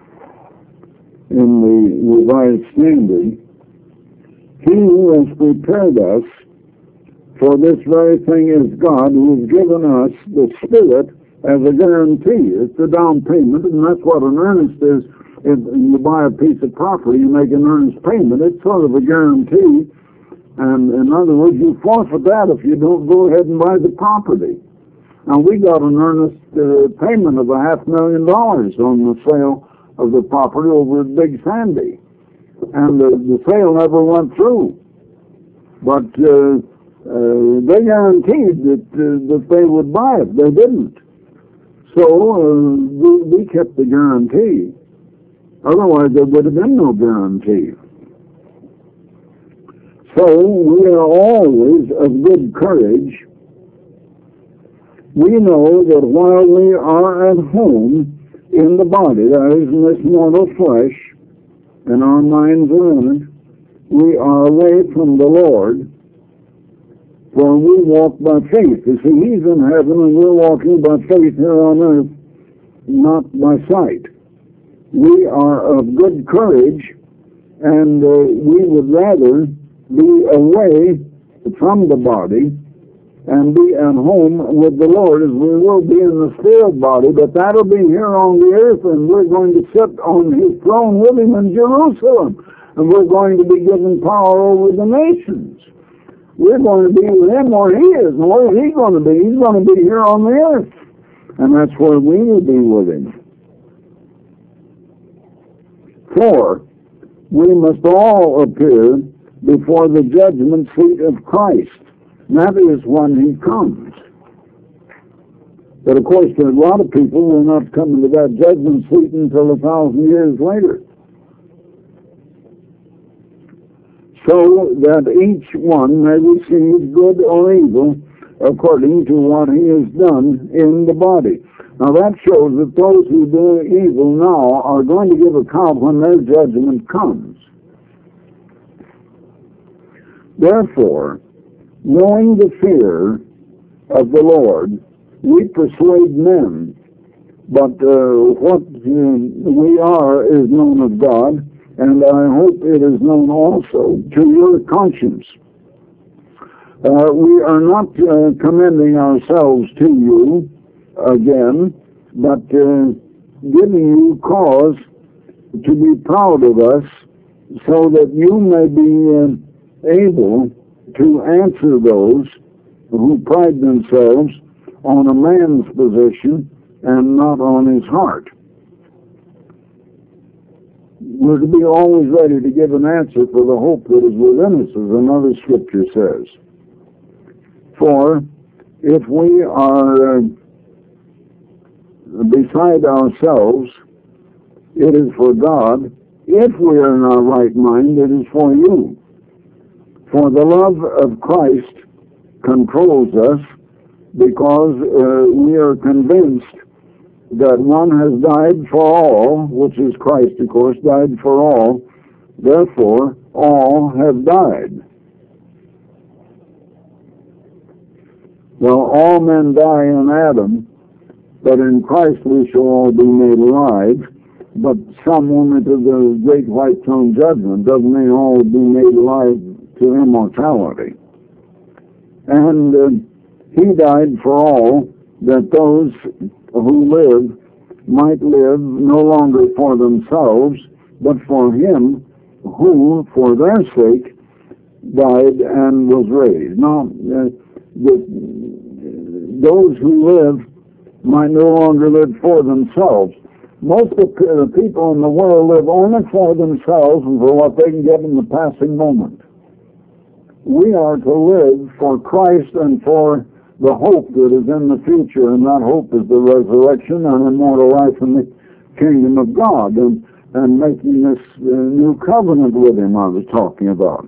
in the Revised Standard. He who has prepared us for this very thing is God, who has given us the Spirit as a guarantee. It's a down payment, and that's what an earnest is. If you buy a piece of property, you make an earnest payment. It's sort of a guarantee. And in other words, you forfeit that if you don't go ahead and buy the property. Now, we got an earnest uh, payment of a half million dollars on the sale of the property over at Big Sandy. And the, the sale never went through. But uh, uh, they guaranteed that, uh, that they would buy it. They didn't. So uh, we, we kept the guarantee. Otherwise, there would have been no guarantee. So, we are always of good courage. We know that while we are at home in the body, that is, in this mortal flesh, and our minds are in it, we are away from the Lord, for we walk by faith. You see, He's in heaven, and we're walking by faith here on earth, not by sight. We are of good courage, and uh, we would rather be away from the body and be at home with the Lord as we will be in the spirit body, but that'll be here on the earth, and we're going to sit on His throne with Him in Jerusalem, and we're going to be given power over the nations. We're going to be with Him where He is, and where is He going to be? He's going to be here on the earth, and that's where we will be with Him. For we must all appear before the judgment seat of Christ. And that is when He comes. But of course, there are a lot of people who are not coming to that judgment seat until a thousand years later. So that each one may receive good or evil according to what he has done in the body. Now that shows that those who do evil now are going to give account when their judgment comes. Therefore, knowing the fear of the Lord, we persuade men, but uh, what uh, we are is known of God, and I hope it is known also to your conscience. Uh, we are not uh, commending ourselves to you again, but uh, giving you cause to be proud of us, so that you may be uh, able to answer those who pride themselves on a man's position and not on his heart. We're to be always ready to give an answer for the hope that is within us, as another scripture says. For if we are uh, beside ourselves, it is for God. If we are in our right mind, it is for you. For the love of Christ controls us, because uh, we are convinced that one has died for all, which is Christ, of course, died for all. Therefore, all have died. Well, all men die in Adam, but in Christ we shall all be made alive. But some only to the great white throne judgment. Doesn't mean all will be made alive to immortality. And uh, he died for all, that those who live might live no longer for themselves, but for him who, for their sake, died and was raised. Now, uh, the, those who live might no longer live for themselves. Most of the people in the world live only for themselves and for what they can get in the passing moment. We are to live for Christ and for the hope that is in the future, and that hope is the resurrection and immortal life in the kingdom of God, and, and making this uh, new covenant with him I was talking about.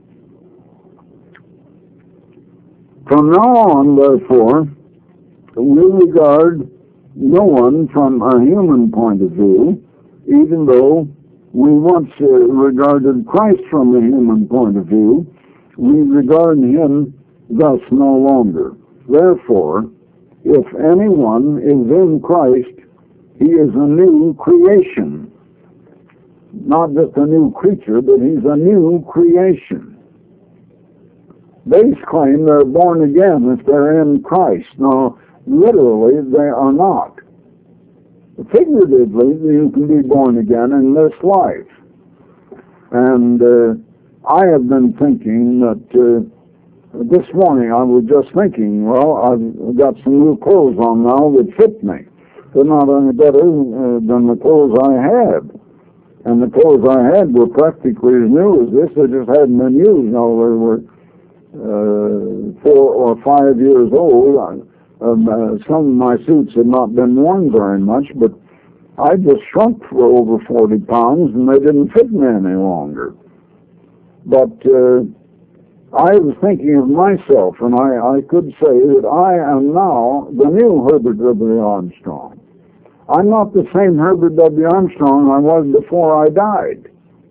From now on, therefore, we regard no one from a human point of view, even though we once uh, regarded Christ from a human point of view. We regard him thus no longer. Therefore, if anyone is in Christ, he is a new creation. Not just a new creature, but he's a new creation. They claim they're born again if they're in Christ. Now, literally, they are not. Figuratively, you can be born again in this life. And uh, I have been thinking that uh, this morning I was just thinking, well, I've got some new clothes on now that fit me. They're not any better uh, than the clothes I had. And the clothes I had were practically as new as this. They just hadn't been used. Now, they were uh, four or five years old. Um, uh, some of my suits had not been worn very much, but I just shrunk for over forty pounds, and they didn't fit me any longer. But uh, I was thinking of myself, and I, I could say that I am now the new Herbert W. Armstrong. I'm not the same Herbert W. Armstrong I was before I died,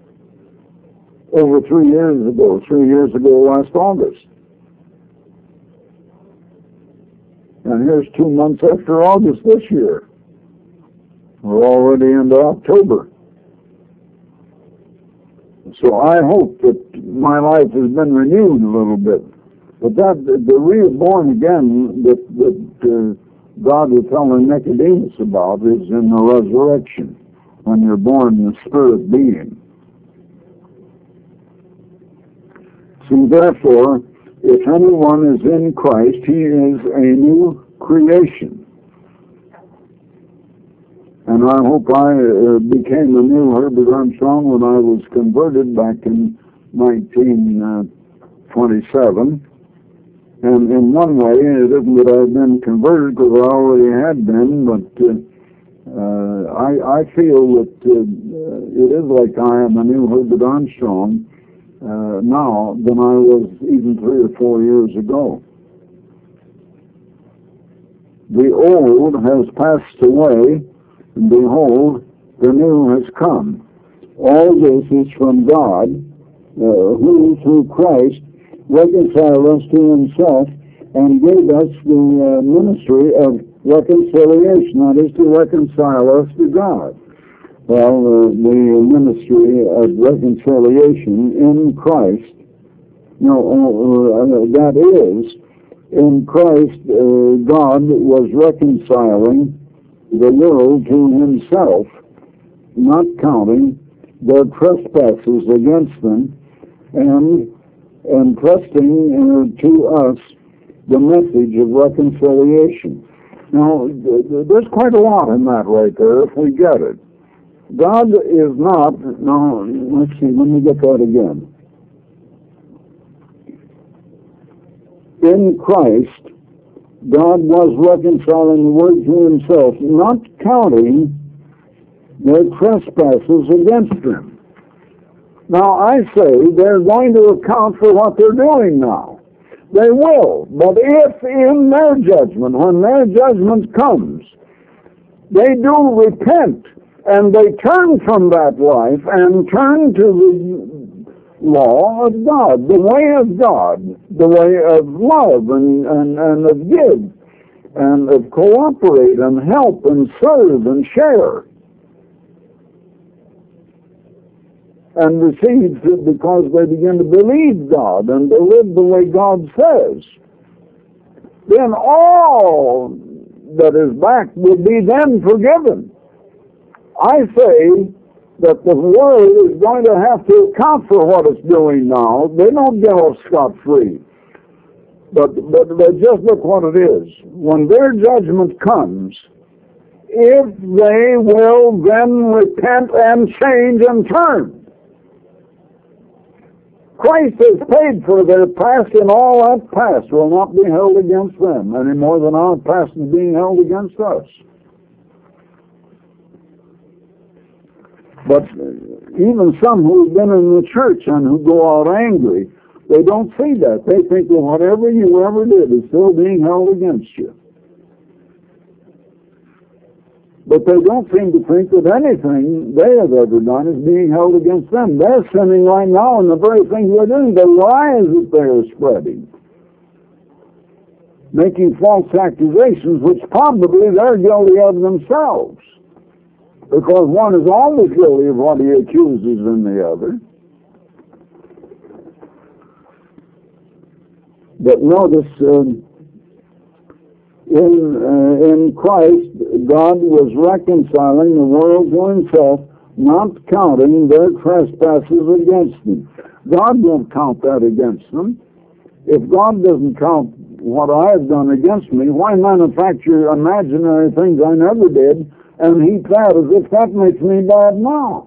over three years ago, three years ago last August. And here's two months after August this year. We're already into October. So I hope that my life has been renewed a little bit. But that, the real born again that, that uh, God was telling Nicodemus about is in the resurrection, when you're born in the spirit being. See, therefore, if anyone is in Christ, he is a new creation. And I hope I uh, became a new Herbert Armstrong when I was converted back in nineteen twenty-seven. And in one way, it isn't that I've been converted because I already had been, but uh, uh, I, I feel that uh, it is like I am a new Herbert Armstrong uh, now than I was even three or four years ago. The old has passed away, and behold, the new has come. All this is from God, uh, who through Christ reconciled us to himself and gave us the uh, ministry of reconciliation, that is, to reconcile us to God. Well, uh, the ministry of reconciliation in Christ, no, uh, uh, that is, in Christ, uh, God was reconciling the world to himself, not counting their trespasses against them, and entrusting uh, to us the message of reconciliation. Now, th th there's quite a lot in that right there, if we get it. God is not, no, let's see, let me get that again. In Christ, God was reconciling the world to himself, not counting their trespasses against them. Now, I say they're going to account for what they're doing now. They will. But if in their judgment, when their judgment comes, they do repent and they turn from that life and turn to the law of God, the way of God, the way of love and, and, and of give and of cooperate and help and serve and share, and receives it because they begin to believe God and to live the way God says, then all that is back will be then forgiven. I say that the world is going to have to account for what it's doing now. They don't get off scot-free. But, but, but just look what it is. When their judgment comes, if they will then repent and change and turn, Christ has paid for their past, and all that past will not be held against them any more than our past is being held against us. But even some who've been in the church and who go out angry, they don't see that. They think, well, whatever you ever did is still being held against you. But they don't seem to think that anything they have ever done is being held against them. They're sinning right now in the very things they're doing, the lies that they're spreading, making false accusations which probably they're guilty of themselves, because one is always guilty of what he accuses in the other. But notice, um, in, uh, in Christ, God was reconciling the world to himself, not counting their trespasses against them. God won't count that against them. If God doesn't count what I have done against me, why manufacture imaginary things I never did and heap that as if that makes me bad now?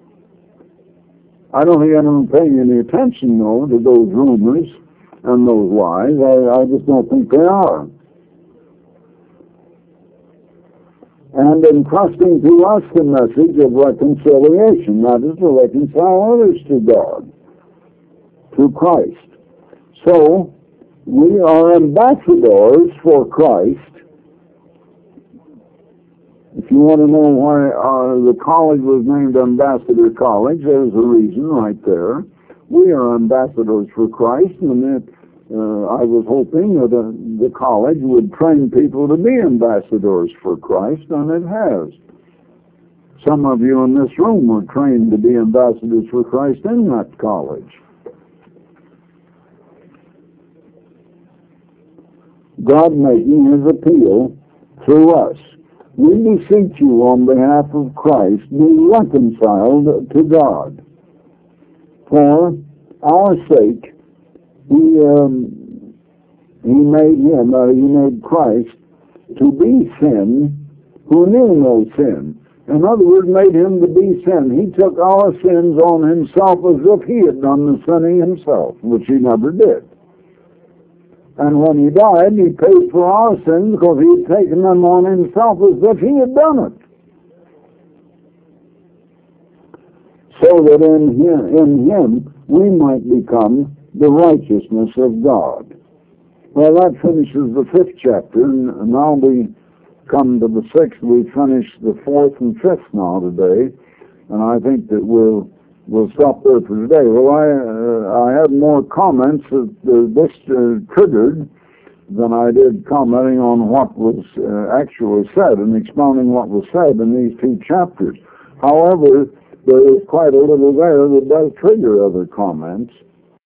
I don't think anyone's paying any attention, though, to those rumors and those lies. I, I just don't think they are. And entrusting to us the message of reconciliation, that is to reconcile others to God, to Christ. So, we are ambassadors for Christ. If you want to know why uh, the college was named Ambassador College, there's a reason right there. We are ambassadors for Christ, and it, uh, I was hoping that uh, the college would train people to be ambassadors for Christ, and it has. Some of you in this room were trained to be ambassadors for Christ in that college. God making his appeal through us. We beseech you on behalf of Christ, be reconciled to God. For our sake, he, um, he made him, uh, he made Christ to be sin who knew no sin. In other words, made him to be sin. He took our sins on himself as if he had done the sinning himself, which he never did. And when he died, he paid for our sins because he had taken them on himself as if he had done it. So that in him, in him we might become the righteousness of God. Well, that finishes the fifth chapter, and now we come to the sixth. We finish the fourth and fifth now today, and I think that we'll we'll stop there for today. Well, I uh, I had more comments that uh, this uh, triggered than I did commenting on what was uh, actually said and expounding what was said in these two chapters. However, there is quite a little there that does trigger other comments.